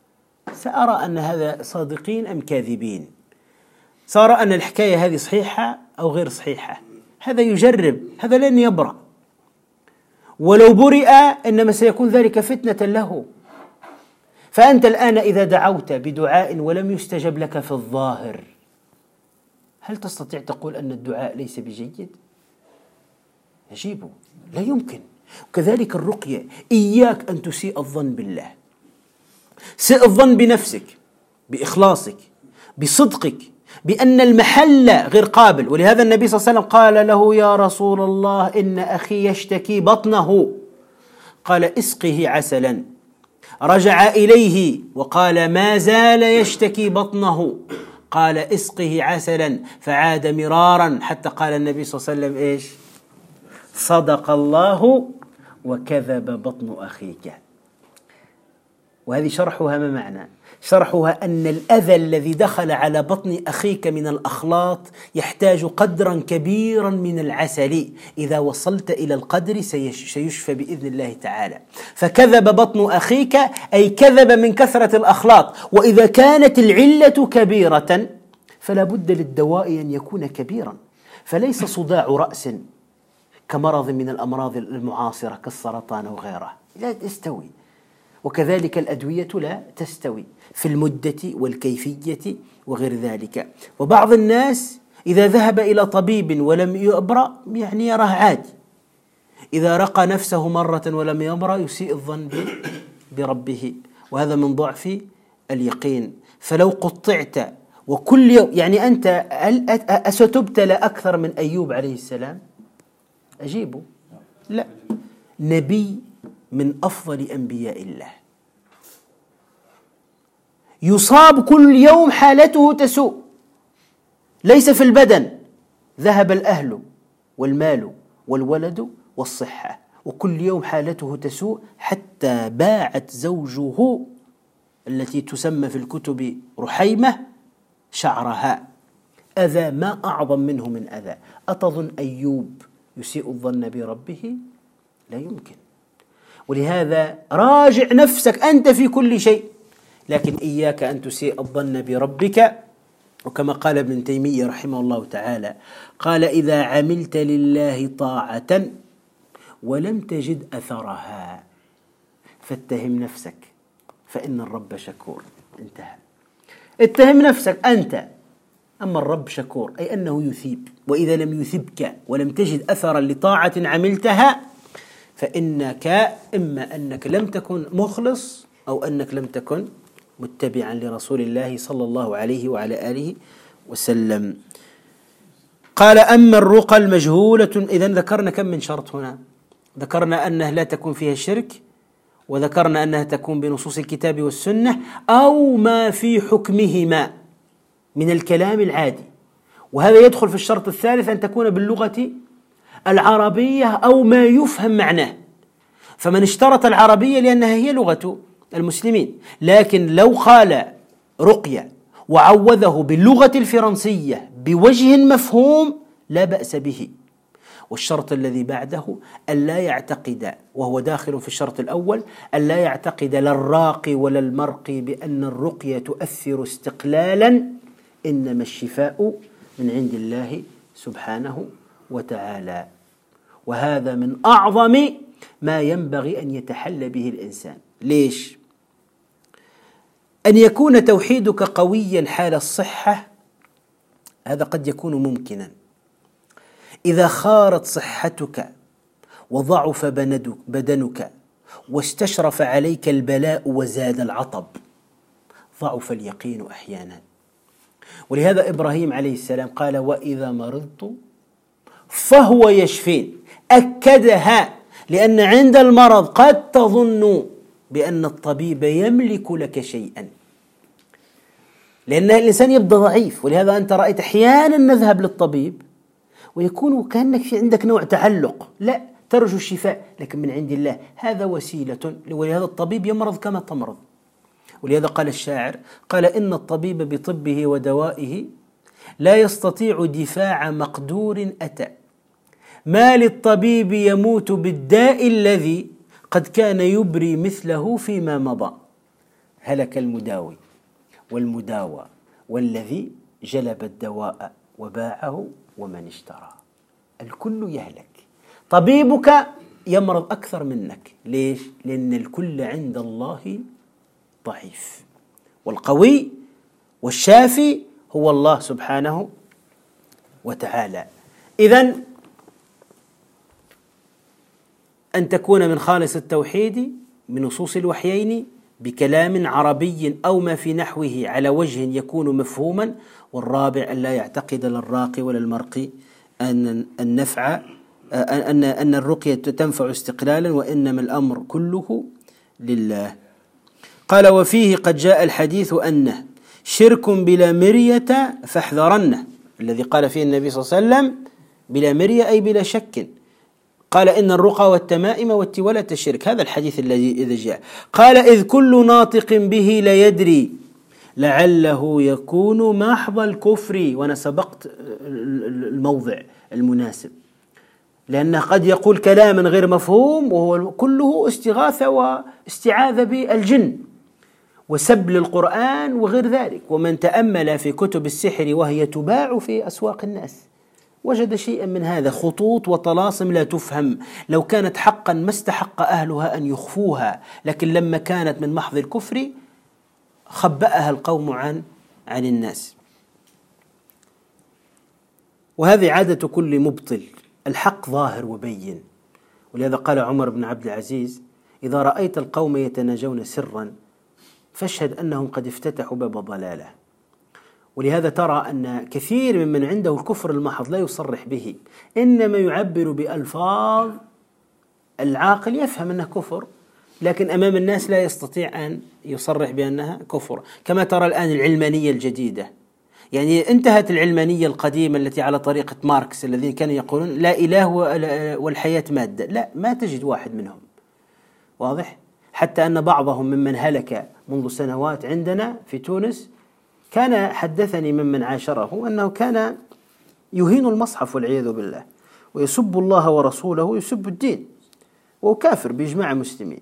سأرى أن هذا صادقين أم كاذبين، سأرى أن الحكاية هذه صحيحة أو غير صحيحة. هذا يجرب، هذا لن يبرأ، ولو برئ إنما سيكون ذلك فتنة له. فأنت الآن إذا دعوت بدعاء ولم يستجب لك في الظاهر، هل تستطيع تقول أن الدعاء ليس بجيد؟ أجيبه، لا يمكن. وكذلك الرقية، إياك أن تسيء الظن بالله. سئ الظن بنفسك، بإخلاصك، بصدقك، بأن المحل غير قابل. ولهذا النبي صلى الله عليه وسلم قال له: يا رسول الله إن أخي يشتكي بطنه، قال: اسقه عسلا. رجع إليه وقال: ما زال يشتكي بطنه، قال: اسقه عسلا. فعاد مرارا حتى قال النبي صلى الله عليه وسلم: إيش؟ صدق الله وكذب بطن أخيك. وهذه شرحها ما معنى؟ شرحها أن الأذى الذي دخل على بطن أخيك من الأخلاط يحتاج قدرا كبيرا من العسل، إذا وصلت إلى القدر سيشفى بإذن الله تعالى. فكذب بطن أخيك أي كذب من كثرة الأخلاط. وإذا كانت العلة كبيرة فلا بد للدواء أن يكون كبيرا، فليس صداع رأس كمرض من الأمراض المعاصرة كالسرطان وغيره، لا تستوي. وكذلك الأدوية لا تستوي في المدة والكيفية وغير ذلك. وبعض الناس إذا ذهب إلى طبيب ولم يبرأ يعني يراه عادي، إذا رقى نفسه مرة ولم يبرأ يسيء الظن بربه، وهذا من ضعف اليقين. فلو قطعت وكل يوم، يعني أنت أستبتلى أكثر من أيوب عليه السلام؟ أجيبه، لا، نبي من أفضل أنبياء الله يصاب كل يوم، حالته تسوء، ليس في البدن، ذهب الأهل والمال والولد والصحة، وكل يوم حالته تسوء، حتى باعت زوجه التي تسمى في الكتب رحيمة شعرها. أذى ما أعظم منه من أذى. أتظن أيوب يسيء الظن بربه؟ لا يمكن. ولهذا راجع نفسك أنت في كل شيء، لكن إياك أن تسيء الظن بربك. وكما قال ابن تيمية رحمه الله تعالى، قال: إذا عملت لله طاعة ولم تجد أثرها فاتهم نفسك فإن الرب شكور. انتهى. اتهم نفسك أنت، أما الرب شكور، أي أنه يثيب. وإذا لم يثبك ولم تجد أثرا لطاعة عملتها فإنك إما أنك لم تكن مخلص أو أنك لم تكن متبعا لرسول الله صلى الله عليه وعلى آله وسلم. قال: أما الرقى المجهولة، إذن ذكرنا كم من شرط هنا؟ ذكرنا أنها لا تكون فيها الشرك، وذكرنا أنها تكون بنصوص الكتاب والسنة أو ما في حكمهما من الكلام العادي. وهذا يدخل في الشرط الثالث، أن تكون باللغة العربية أو ما يفهم معناه. فمن اشترط العربية لأنها هي لغة المسلمين، لكن لو قال رقية وعوذه باللغة الفرنسية بوجه مفهوم لا بأس به. والشرط الذي بعده ألا يعتقد، وهو داخل في الشرط الأول، ألا يعتقد لا الراقي ولا المرقي بأن الرقية تؤثر استقلالا، إنما الشفاء من عند الله سبحانه وتعالى. وهذا من أعظم ما ينبغي أن يتحلى به الإنسان. ليش؟ أن يكون توحيدك قويا حال الصحة، هذا قد يكون ممكنا. إذا خارت صحتك وضعف بدنك واستشرف عليك البلاء وزاد العطب، ضعف اليقين أحيانا. ولهذا إبراهيم عليه السلام قال: وإذا مرضت فهو يشفين، أكدها، لأن عند المرض قد تظن بأن الطبيب يملك لك شيئا، لأن الإنسان يبدأ ضعيف. ولهذا أنت رأيت أحيانا نذهب للطبيب ويكون كأنك في عندك نوع تعلق، لا، ترجو الشفاء لكن من عند الله، هذا وسيلة. ولهذا الطبيب يمرض كما تمرض. ولهذا قال الشاعر، قال: إن الطبيب بطبه ودوائه لا يستطيع دفاع مقدور أتى، ما للطبيب يموت بالداء الذي قد كان يبري مثله فيما مضى. هلك المداوي والمداوى والذي جلب الدواء وباعه ومن اشترى. الكل يهلك. طبيبك يمرض أكثر منك. ليش؟ لأن الكل عند الله ضعيف، والقوي والشافي هو الله سبحانه وتعالى. إذن أن تكون من خالص التوحيد من نصوص الوحيين بكلام عربي أو ما في نحوه على وجه يكون مفهوما. والرابع أن لا يعتقد للراقي ولا المرقي أن الرقية تنفع استقلالا، وإنما الأمر كله لله. قال: وفيه قد جاء الحديث أنه شرك بلا مرية فاحذرنه، الذي قال فيه النبي صلى الله عليه وسلم بلا مرية أي بلا شك. قال: إن الرقى والتمائم والتولة شرك. هذا الحديث الذي إذا جاء. قال: إذ كل ناطق به ليدري لعله يكون محض الكفر. وأنا سبقت الموضع المناسب، لأنه قد يقول كلاما غير مفهوم وهو كله استغاثة واستعاذة بالجن وسب للقرآن وغير ذلك. ومن تأمل في كتب السحر وهي تباع في أسواق الناس وجد شيئا من هذا، خطوط وطلاسم لا تفهم. لو كانت حقا ما استحق أهلها أن يخفوها، لكن لما كانت من محض الكفر خبأها القوم عن الناس. وهذه عادة كل مبطل. الحق ظاهر وبين، ولهذا قال عمر بن عبد العزيز: إذا رأيت القوم يتناجون سرا فاشهد أنهم قد افتتحوا باب ضلالة. ولهذا ترى أن كثير ممن عنده الكفر المحض لا يصرح به، إنما يعبر بألفاظ العاقل يفهم أنه كفر، لكن أمام الناس لا يستطيع أن يصرح بأنها كفر. كما ترى الآن العلمانية الجديدة، يعني انتهت العلمانية القديمة التي على طريقة ماركس الذين كانوا يقولون لا إله والحياة مادة. لا، ما تجد واحد منهم. واضح؟ حتى أن بعضهم ممن هلك منذ سنوات عندنا في تونس كان حدثني ممن عاشره أنه كان يهين المصحف والعياذ بالله، ويسب الله ورسوله ويسب الدين، وهو كافر بإجماع المسلمين.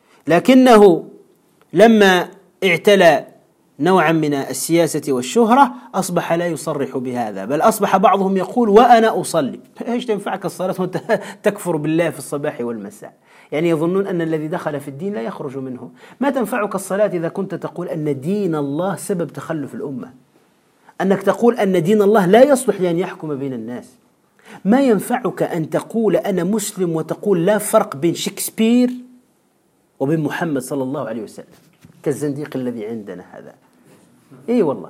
لكنه لما اعتلى نوعا من السياسة والشهرة أصبح لا يصرح بهذا، بل أصبح بعضهم يقول: وأنا أصلي. إيش تنفعك الصلاة وأنت تكفر بالله في الصباح والمساء؟ يعني يظنون أن الذي دخل في الدين لا يخرج منه. ما تنفعك الصلاة إذا كنت تقول أن دين الله سبب تخلف الأمة، أنك تقول أن دين الله لا يصلح لأن يحكم بين الناس. ما ينفعك أن تقول أنا مسلم وتقول لا فرق بين شكسبير وبين محمد صلى الله عليه وسلم، كالزنديق الذي عندنا هذا. إيه والله،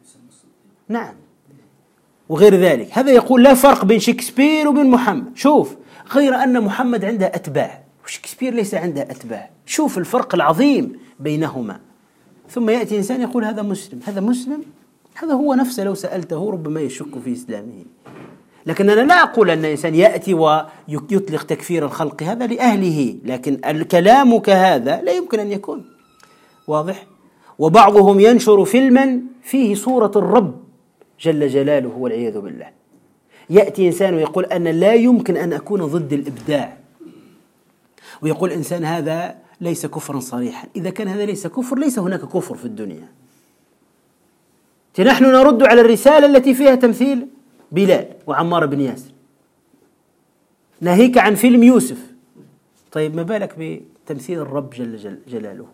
نعم. وغير ذلك، هذا يقول لا فرق بين شكسبير وبين محمد. شوف، غير أن محمد عنده أتباع وشكسبير ليس عنده أتباع. شوف الفرق العظيم بينهما. ثم يأتي إنسان يقول هذا مسلم. هذا مسلم؟ هذا هو نفسه لو سألته ربما يشك في إسلامه. لكن أنا لا أقول أن الإنسان يأتي ويطلق تكفير الخلق، هذا لأهله، لكن الكلام كهذا لا يمكن أن يكون. واضح؟ وبعضهم ينشر فيلما فيه صورة الرب جل جلاله والعياذ بالله. يأتي إنسان ويقول أن لا يمكن أن أكون ضد الإبداع، ويقول إنسان هذا ليس كفرا صريحا. إذا كان هذا ليس كفر، ليس هناك كفر في الدنيا. نحن نرد على الرسالة التي فيها تمثيل بلال وعمار بن ياسر، ناهيك عن فيلم يوسف. طيب ما بالك بتمثيل الرب جل جلاله؟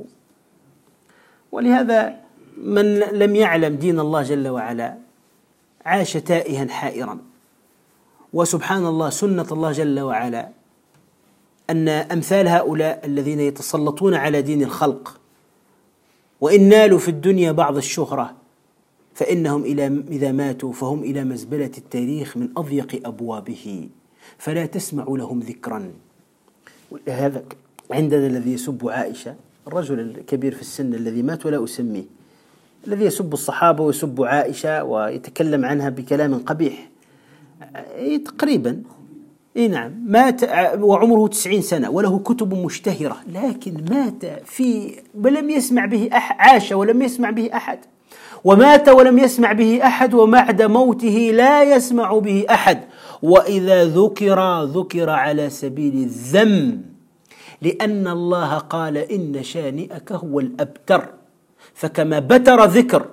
ولهذا من لم يعلم دين الله جل وعلا عاش تائها حائرا. وسبحان الله، سنة الله جل وعلا أن أمثال هؤلاء الذين يتسلطون على دين الخلق وإن نالوا في الدنيا بعض الشهرة فإنهم إذا ماتوا فهم إلى مزبلة التاريخ من أضيق أبوابه، فلا تسمع لهم ذكرا. هذا عندنا الذي يسب عائشة، الرجل الكبير في السن الذي مات ولا أسميه، الذي يسب الصحابة ويسب عائشة ويتكلم عنها بكلام قبيح تقريبا. نعم، مات وعمره 90 سنة وله كتب مشتهرة، لكن مات ولم يسمع به أحد. عاش ولم يسمع به أحد، ومات ولم يسمع به أحد، وبعد موته لا يسمع به أحد. وإذا ذكر على سبيل الذم، لأن الله قال إن شانئك هو الأبتر. فكما بتر ذكر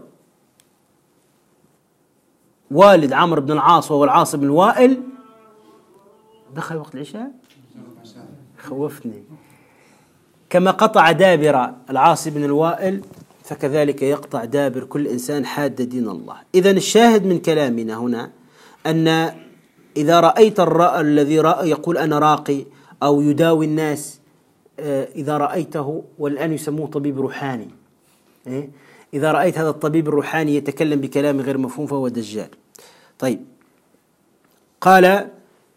والد عمرو بن العاص وهو العاص بن وائل. دخل وقت العشاء خوفتني. كما قطع دابر العاص بن الوائل فكذلك يقطع دابر كل إنسان حاد دين الله. إذن الشاهد من كلامنا هنا أن إذا رأيت الذي يقول أنا راقي أو يداوي الناس، إذا رأيته، والآن يسموه طبيب روحاني، إذا رأيت هذا الطبيب الروحاني يتكلم بكلام غير مفهوم فهو دجال. طيب، قال: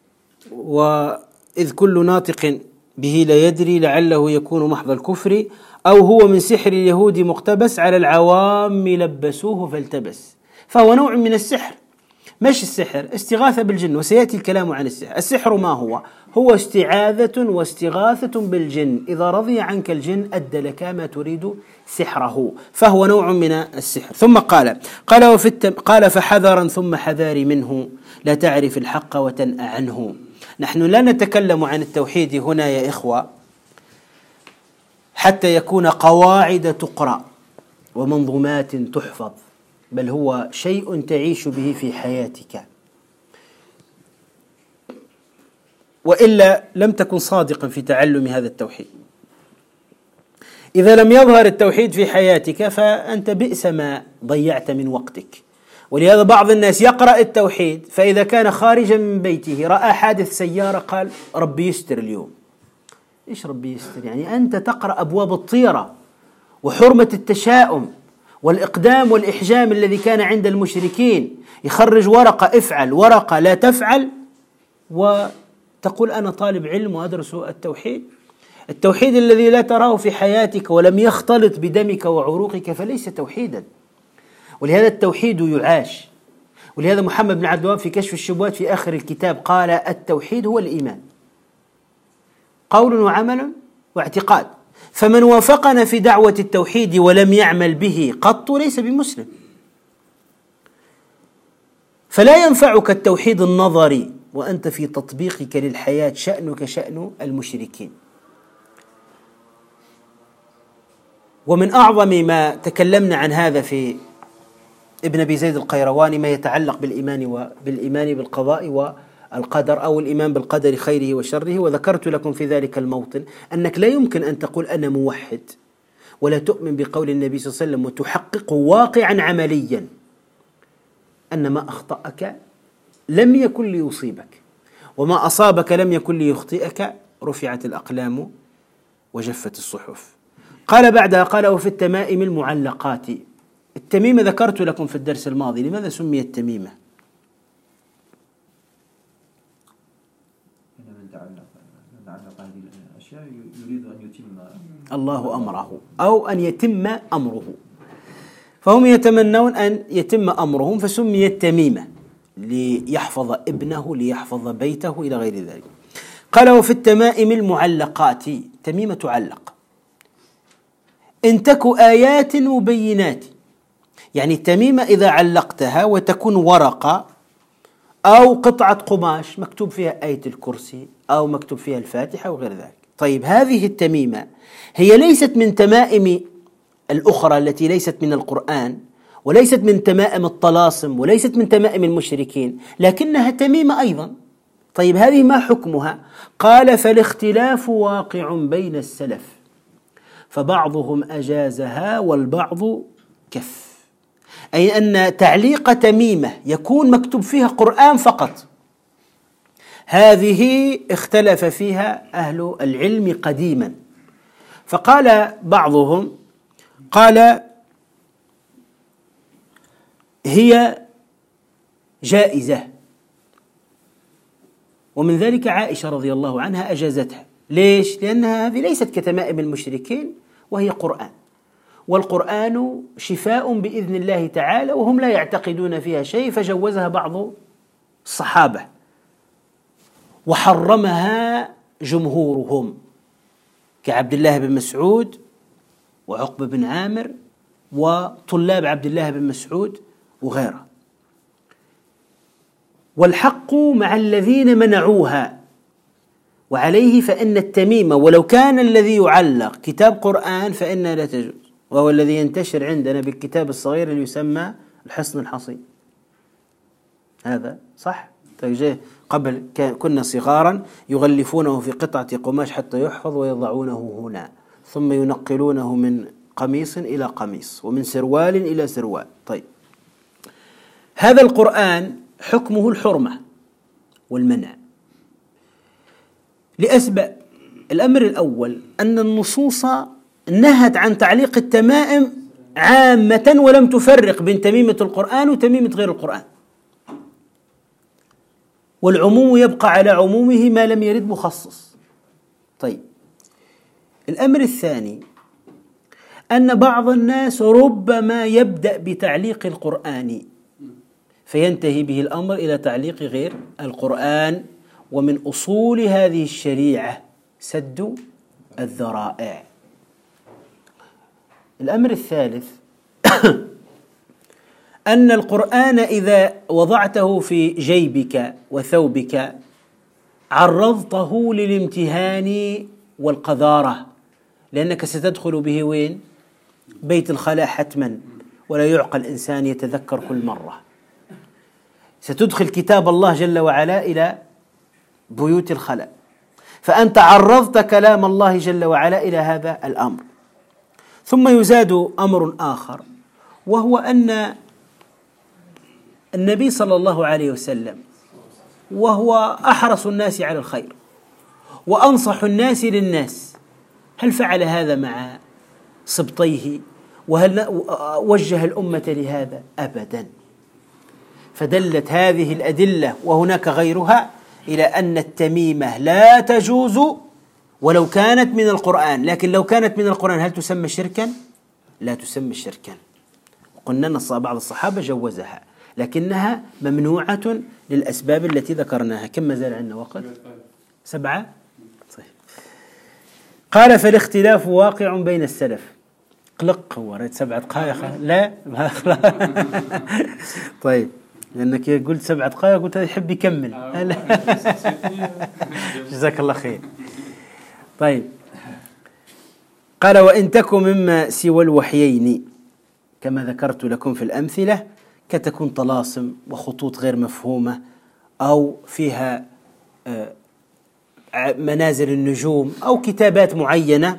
وإذ كل ناطق به لا يدري لعله يكون محض الكفر أو هو من سحر اليهود مقتبس على العوام لبسوه فالتبس. فهو نوع من السحر. مش السحر استغاثة بالجن، وسيأتي الكلام عن السحر. السحر ما هو؟ هو استعاذة واستغاثة بالجن، إذا رضي عنك الجن أدى لك ما تريد سحره، فهو نوع من السحر. ثم قال فحذرا ثم حذاري منه لا تعرف الحق وتنأ عنه. نحن لا نتكلم عن التوحيد هنا يا إخوة حتى يكون قواعد تقرأ ومنظومات تحفظ، بل هو شيء تعيش به في حياتك، وإلا لم تكن صادقا في تعلم هذا التوحيد. إذا لم يظهر التوحيد في حياتك فأنت بئس ما ضيعت من وقتك. ولهذا بعض الناس يقرأ التوحيد، فإذا كان خارجا من بيته رأى حادث سيارة قال ربي يستر اليوم. إيش ربي يستر؟ يعني أنت تقرأ أبواب الطيرة وحرمة التشاؤم والإقدام والإحجام الذي كان عند المشركين، يخرج ورقة افعل ورقة لا تفعل، وتقول أنا طالب علم وأدرس التوحيد. التوحيد الذي لا تراه في حياتك ولم يختلط بدمك وعروقك فليس توحيدا. ولهذا التوحيد يعاش. ولهذا محمد بن عبد الوهاب في كشف الشبهات في آخر الكتاب قال التوحيد هو الإيمان، قول وعمل واعتقاد. فمن وافقنا في دعوة التوحيد ولم يعمل به قط ليس بمسلم. فلا ينفعك التوحيد النظري وأنت في تطبيقك للحياة شأنك شأن المشركين. ومن أعظم ما تكلمنا عن هذا في ابن أبي زيد القيرواني ما يتعلق بالإيمان بالقضاء والقدر، أو الإيمان بالقدر خيره وشره. وذكرت لكم في ذلك الموطن أنك لا يمكن أن تقول أنا موحد ولا تؤمن بقول النبي صلى الله عليه وسلم وتحقق واقعا عمليا أن ما أخطأك لم يكن ليصيبك وما أصابك لم يكن ليخطئك، رفعت الأقلام وجفت الصحف. قال بعدها قال وفي التمائم المعلقات. التميمة ذكرت لكم في الدرس الماضي لماذا سميت تميمة؟ يريد أن يتم الله أمره أو أن يتم أمره، فهم يتمنون أن يتم أمرهم فسميت تميمة، ليحفظ ابنه ليحفظ بيته إلى غير ذلك. قال وفي التمائم المعلقات. تميمة تعلق إن تك آيات مبينات، يعني التميمة إذا علقتها وتكون ورقة أو قطعة قماش مكتوب فيها آية الكرسي أو مكتوب فيها الفاتحة وغير ذلك. طيب هذه التميمة هي ليست من تمائم الأخرى التي ليست من القرآن، وليست من تمائم الطلاسم، وليست من تمائم المشركين، لكنها تميمة أيضا. طيب هذه ما حكمها؟ قال فالاختلاف واقع بين السلف، فبعضهم أجازها والبعض كف. أي أن تعليق تميمة يكون مكتوب فيها قرآن فقط، هذه اختلف فيها أهل العلم قديما. فقال بعضهم قال هي جائزة، ومن ذلك عائشة رضي الله عنها أجازتها. ليش؟ لأنها هذه ليست كتمائم المشركين وهي قرآن، والقرآن شفاء بإذن الله تعالى، وهم لا يعتقدون فيها شيء، فجوزها بعض الصحابة وحرمها جمهورهم كعبد الله بن مسعود وعقبة بن عامر وطلاب عبد الله بن مسعود وغيره. والحق مع الذين منعوها، وعليه فإن التميمة ولو كان الذي يعلق كتاب قرآن فإنها لا تجوز، وهو الذي ينتشر عندنا بالكتاب الصغير اللي يسمى الحصن الحصين. هذا صح؟ قبل كنا صغارا يغلفونه في قطعة قماش حتى يحفظ ويضعونه هنا، ثم ينقلونه من قميص إلى قميص ومن سروال إلى سروال. طيب، هذا القرآن حكمه الحرمة والمنع لأسباب. الأمر الأول أن النصوص نهت عن تعليق التمائم عامة ولم تفرق بين تميمة القرآن وتميمة غير القرآن، والعموم يبقى على عمومه ما لم يرد مخصص. طيب، الأمر الثاني أن بعض الناس ربما يبدأ بتعليق القرآن فينتهي به الأمر إلى تعليق غير القرآن، ومن أصول هذه الشريعة سد الذرائع. الأمر الثالث أن القرآن إذا وضعته في جيبك وثوبك عرضته للامتهان والقذارة، لأنك ستدخل به وين؟ بيت الخلاء حتما، ولا يعقل الإنسان يتذكر كل مرة. ستدخل كتاب الله جل وعلا إلى بيوت الخلاء، فأنت عرضت كلام الله جل وعلا إلى هذا الأمر. ثم يزاد أمر آخر، وهو أن النبي صلى الله عليه وسلم وهو أحرص الناس على الخير وأنصح الناس للناس، هل فعل هذا مع سبطيه؟ وهل وجه الأمة لهذا؟ أبدا. فدلت هذه الأدلة وهناك غيرها إلى أن التميمة لا تجوز ولو كانت من القرآن، لكن لو كانت من القرآن هل تسمى شركا؟ لا تسمى شركا. قلنا أن بعض الصحابة جوزها، لكنها ممنوعة للأسباب التي ذكرناها. كم ما زال عندنا وقت؟ 7. طيب. قال فالاختلاف واقع بين السلف. قلق، هو ريت 7 دقائق؟ لا طيب، لأنك قلت 7 دقائق قلت هذا يحب يكمل. جزاك الله خير. طيب، قال وإن تكن مما سوى الوحيين كما ذكرت لكم في الأمثلة، كتكون طلاسم وخطوط غير مفهومة، أو فيها منازل النجوم أو كتابات معينة،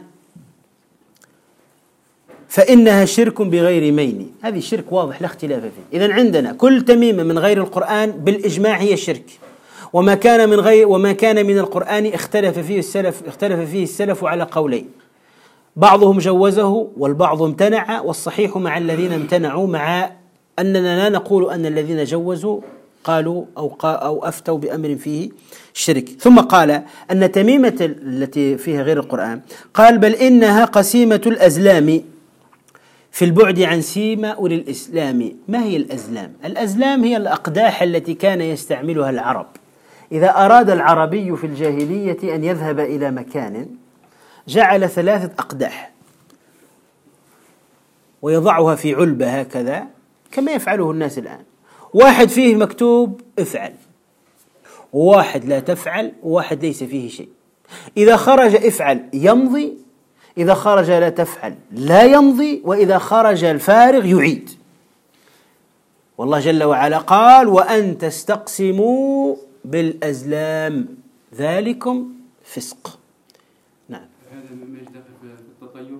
فإنها شرك بغير مين. هذه شرك واضح لا اختلاف فيه. إذن عندنا كل تميمة من غير القرآن بالإجماع هي شرك، وما كان من القرآن اختلف فيه السلف على قولين، بعضهم جوزه والبعض امتنع، والصحيح مع الذين امتنعوا، مع أننا لا نقول أن الذين جوزوا قالوا أو أفتوا بأمر فيه شرك. ثم قال أن تميمة التي فيها غير القرآن، قال بل إنها قسيمة الأزلام في البعد عن سيما أولي الإسلام. ما هي الأزلام؟ الأزلام هي الأقداح التي كان يستعملها العرب. إذا أراد العربي في الجاهلية أن يذهب إلى مكان جعل 3 أقداح ويضعها في علبة هكذا كما يفعله الناس الآن، واحد فيه مكتوب افعل، وواحد لا تفعل، وواحد ليس فيه شيء. إذا خرج افعل يمضي، إذا خرج لا تفعل لا يمضي، وإذا خرج الفارغ يعيد. والله جل وعلا قال وأن تستقسموا بالأزلام ذلكم فسق. نعم، هذا ما يدخل في التطير.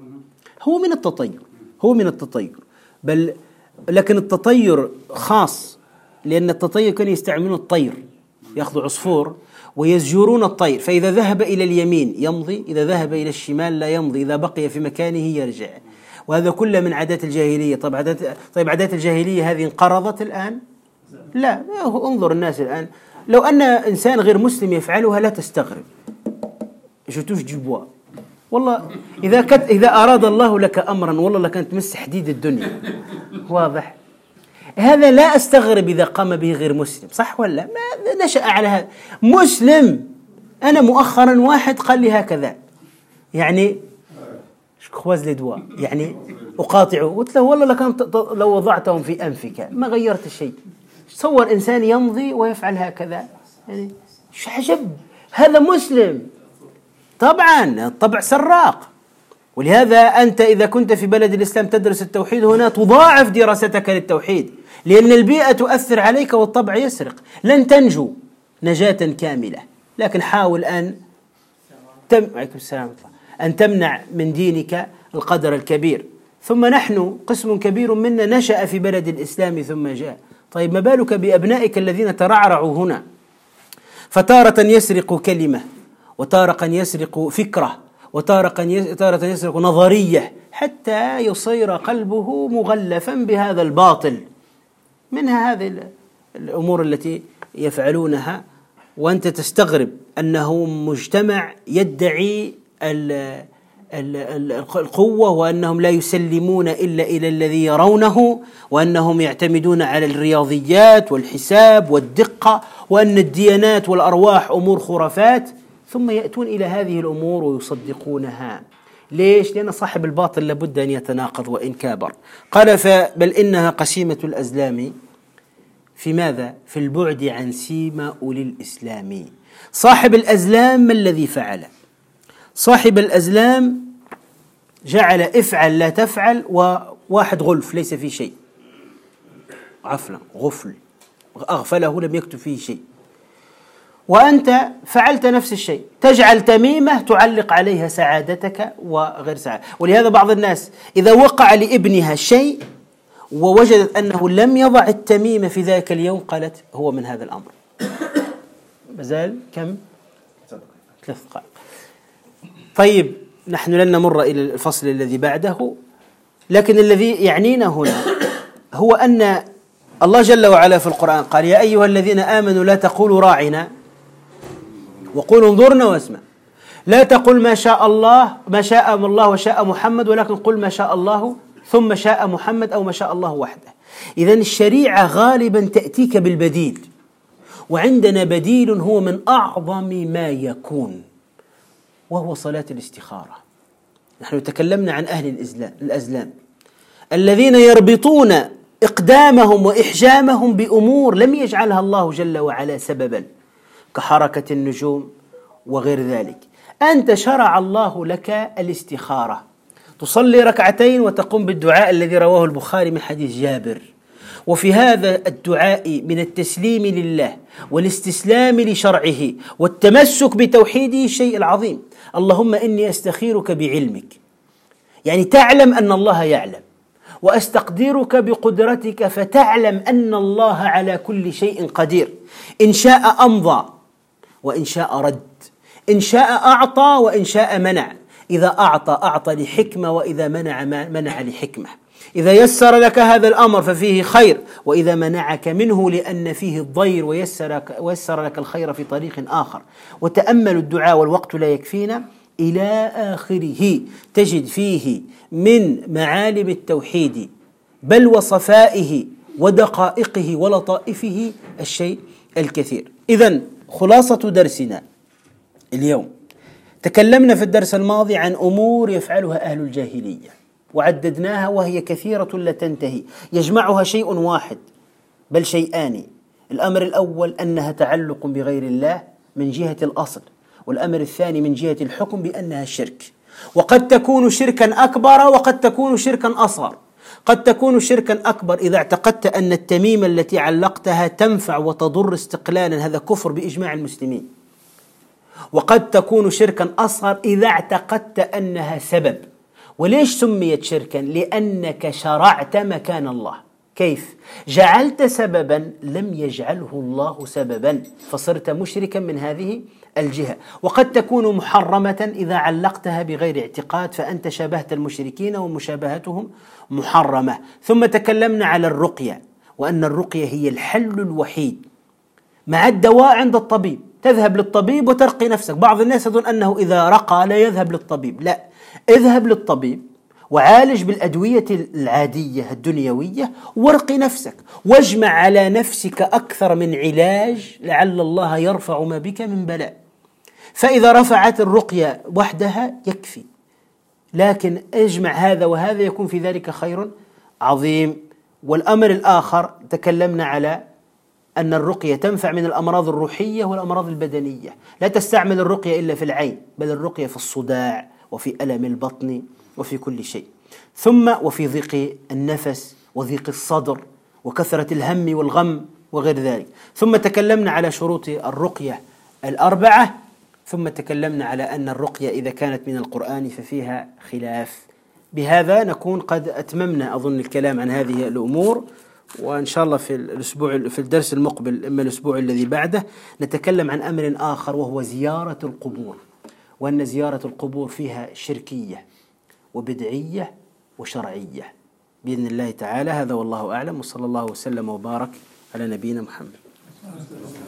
هو من التطير بل، لكن التطير خاص، لأن التطير كانوا يستعملون الطير، يأخذوا عصفور ويزجرون الطير، فإذا ذهب إلى اليمين يمضي، إذا ذهب إلى الشمال لا يمضي، إذا بقي في مكانه يرجع. وهذا كله من عادات الجاهلية. طيب عادات الجاهلية هذه انقرضت الآن؟ لا، انظر الناس الآن، لو أن إنسان غير مسلم يفعلها لا تستغرب. جتوش جبوا والله، إذا أراد الله لك أمرا والله لكان تمس حديد الدنيا. واضح؟ هذا لا أستغرب إذا قام به غير مسلم، صح ولا؟ ما نشأ على هذا مسلم. أنا مؤخرا واحد قال لي هكذا، يعني خواز لي دواء، يعني أقاطعه، قلت له والله لو وضعتهم في أنفك ما غيرت شيء. تصور إنسان يمضي ويفعل هكذا، يعني شو عجب، هذا مسلم. طبعا الطبع سراق، ولهذا أنت إذا كنت في بلد الإسلام تدرس التوحيد هنا تضاعف دراستك للتوحيد، لأن البيئة تؤثر عليك والطبع يسرق. لن تنجو نجاة كاملة، لكن حاول عليكم السلام أن تمنع من دينك القدر الكبير. ثم نحن قسم كبير منا نشأ في بلد الإسلام ثم جاء. طيب ما بالك بأبنائك الذين ترعرعوا هنا، فتارة يسرق كلمة، وتارة يسرق فكرة، وتارة يسرق نظرية، حتى يصير قلبه مغلفا بهذا الباطل. منها هذه الأمور التي يفعلونها، وأنت تستغرب أنه مجتمع يدعي القوة، وأنهم لا يسلمون إلا إلى الذي يرونه، وأنهم يعتمدون على الرياضيات والحساب والدقة، وأن الديانات والأرواح أمور خرافات، ثم يأتون إلى هذه الأمور ويصدقونها. ليش؟ لأن صاحب الباطل لابد أن يتناقض وإن كابر. قال بل إنها قسيمة الأزلام في ماذا؟ في البعد عن سيما أولي الإسلام. صاحب الأزلام ما الذي فعل؟ صاحب الأزلام جعل افعل لا تفعل، وواحد غلف ليس فيه شيء، عفلا غفل أغفله لم يكتب فيه شيء، وأنت فعلت نفس الشيء، تجعل تميمة تعلق عليها سعادتك وغير سعادة. ولهذا بعض الناس إذا وقع لابنها شيء ووجدت أنه لم يضع التميمة في ذلك اليوم قالت هو من هذا الأمر. مازال كم؟ 3 دقائق. طيب نحن لن نمر إلى الفصل الذي بعده، لكن الذي يعنينا هنا هو أن الله جل وعلا في القرآن قال يا أيها الذين آمنوا لا تقولوا راعنا وقولوا انظرنا واسمع. لا تقل ما شاء الله وشاء محمد، ولكن قل ما شاء الله ثم شاء محمد أو ما شاء الله وحده. إذن الشريعة غالبا تأتيك بالبديل، وعندنا بديل هو من أعظم ما يكون، وهو صلاة الاستخارة. نحن تكلمنا عن أهل الأزلام الذين يربطون إقدامهم وإحجامهم بأمور لم يجعلها الله جل وعلا سببا، كحركة النجوم وغير ذلك. أنت شرع الله لك الاستخارة، تصلي 2 ركعتين وتقوم بالدعاء الذي رواه البخاري من حديث جابر. وفي هذا الدعاء من التسليم لله والاستسلام لشرعه والتمسك بتوحيده الشيء العظيم. اللهم إني أستخيرك بعلمك، يعني تعلم أن الله يعلم، وأستقدرك بقدرتك فتعلم أن الله على كل شيء قدير. إن شاء أمضى وإن شاء رد، إن شاء أعطى وإن شاء منع. إذا أعطى لحكمة، وإذا منع لحكمة. إذا يسر لك هذا الأمر ففيه خير، وإذا منعك منه لأن فيه الضير ويسر لك الخير في طريق آخر. وتأمل الدعاء والوقت لا يكفينا إلى آخره، تجد فيه من معالم التوحيد بل وصفائه ودقائقه ولطائفه الشيء الكثير. إذن خلاصة درسنا اليوم، تكلمنا في الدرس الماضي عن أمور يفعلها أهل الجاهلية وعددناها، وهي كثيرة لا تنتهي، يجمعها شيء واحد بل شيئان. الأمر الأول أنها تعلق بغير الله من جهة الأصل، والأمر الثاني من جهة الحكم بأنها الشرك. وقد تكون شركا أكبر وقد تكون شركا أصغر. قد تكون شركا أكبر إذا اعتقدت أن التميمة التي علقتها تنفع وتضر استقلالا، هذا كفر بإجماع المسلمين. وقد تكون شركا أصغر إذا اعتقدت أنها سبب. وليش سميت شركا؟ لأنك شرعت مكان الله. كيف؟ جعلت سببا لم يجعله الله سببا، فصرت مشركا من هذه الجهة. وقد تكون محرمة إذا علقتها بغير اعتقاد، فأنت شابهت المشركين ومشابهتهم محرمة. ثم تكلمنا على الرقية، وأن الرقية هي الحل الوحيد مع الدواء عند الطبيب. تذهب للطبيب وترقي نفسك. بعض الناس يظن أنه إذا رقى لا يذهب للطبيب. لا، اذهب للطبيب وعالج بالأدوية العادية الدنيوية، وارقي نفسك، واجمع على نفسك أكثر من علاج لعل الله يرفع ما بك من بلاء. فإذا رفعت الرقية وحدها يكفي، لكن اجمع هذا وهذا يكون في ذلك خير عظيم. والأمر الآخر تكلمنا على أن الرقية تنفع من الأمراض الروحية والأمراض البدنية. لا تستعمل الرقية إلا في العين، بل الرقية في الصداع وفي ألم البطن وفي كل شيء، ثم وفي ضيق النفس وضيق الصدر وكثرة الهم والغم وغير ذلك. ثم تكلمنا على شروط الرقية الأربعة، ثم تكلمنا على أن الرقية إذا كانت من القرآن ففيها خلاف. بهذا نكون قد أتممنا أظن الكلام عن هذه الأمور، وإن شاء الله في الدرس المقبل إما الأسبوع الذي بعده نتكلم عن أمر آخر وهو زيارة القبور، وأن زيارة القبور فيها شركية وبدعية وشرعية بإذن الله تعالى. هذا والله أعلم، وصلى الله وسلم وبارك على نبينا محمد.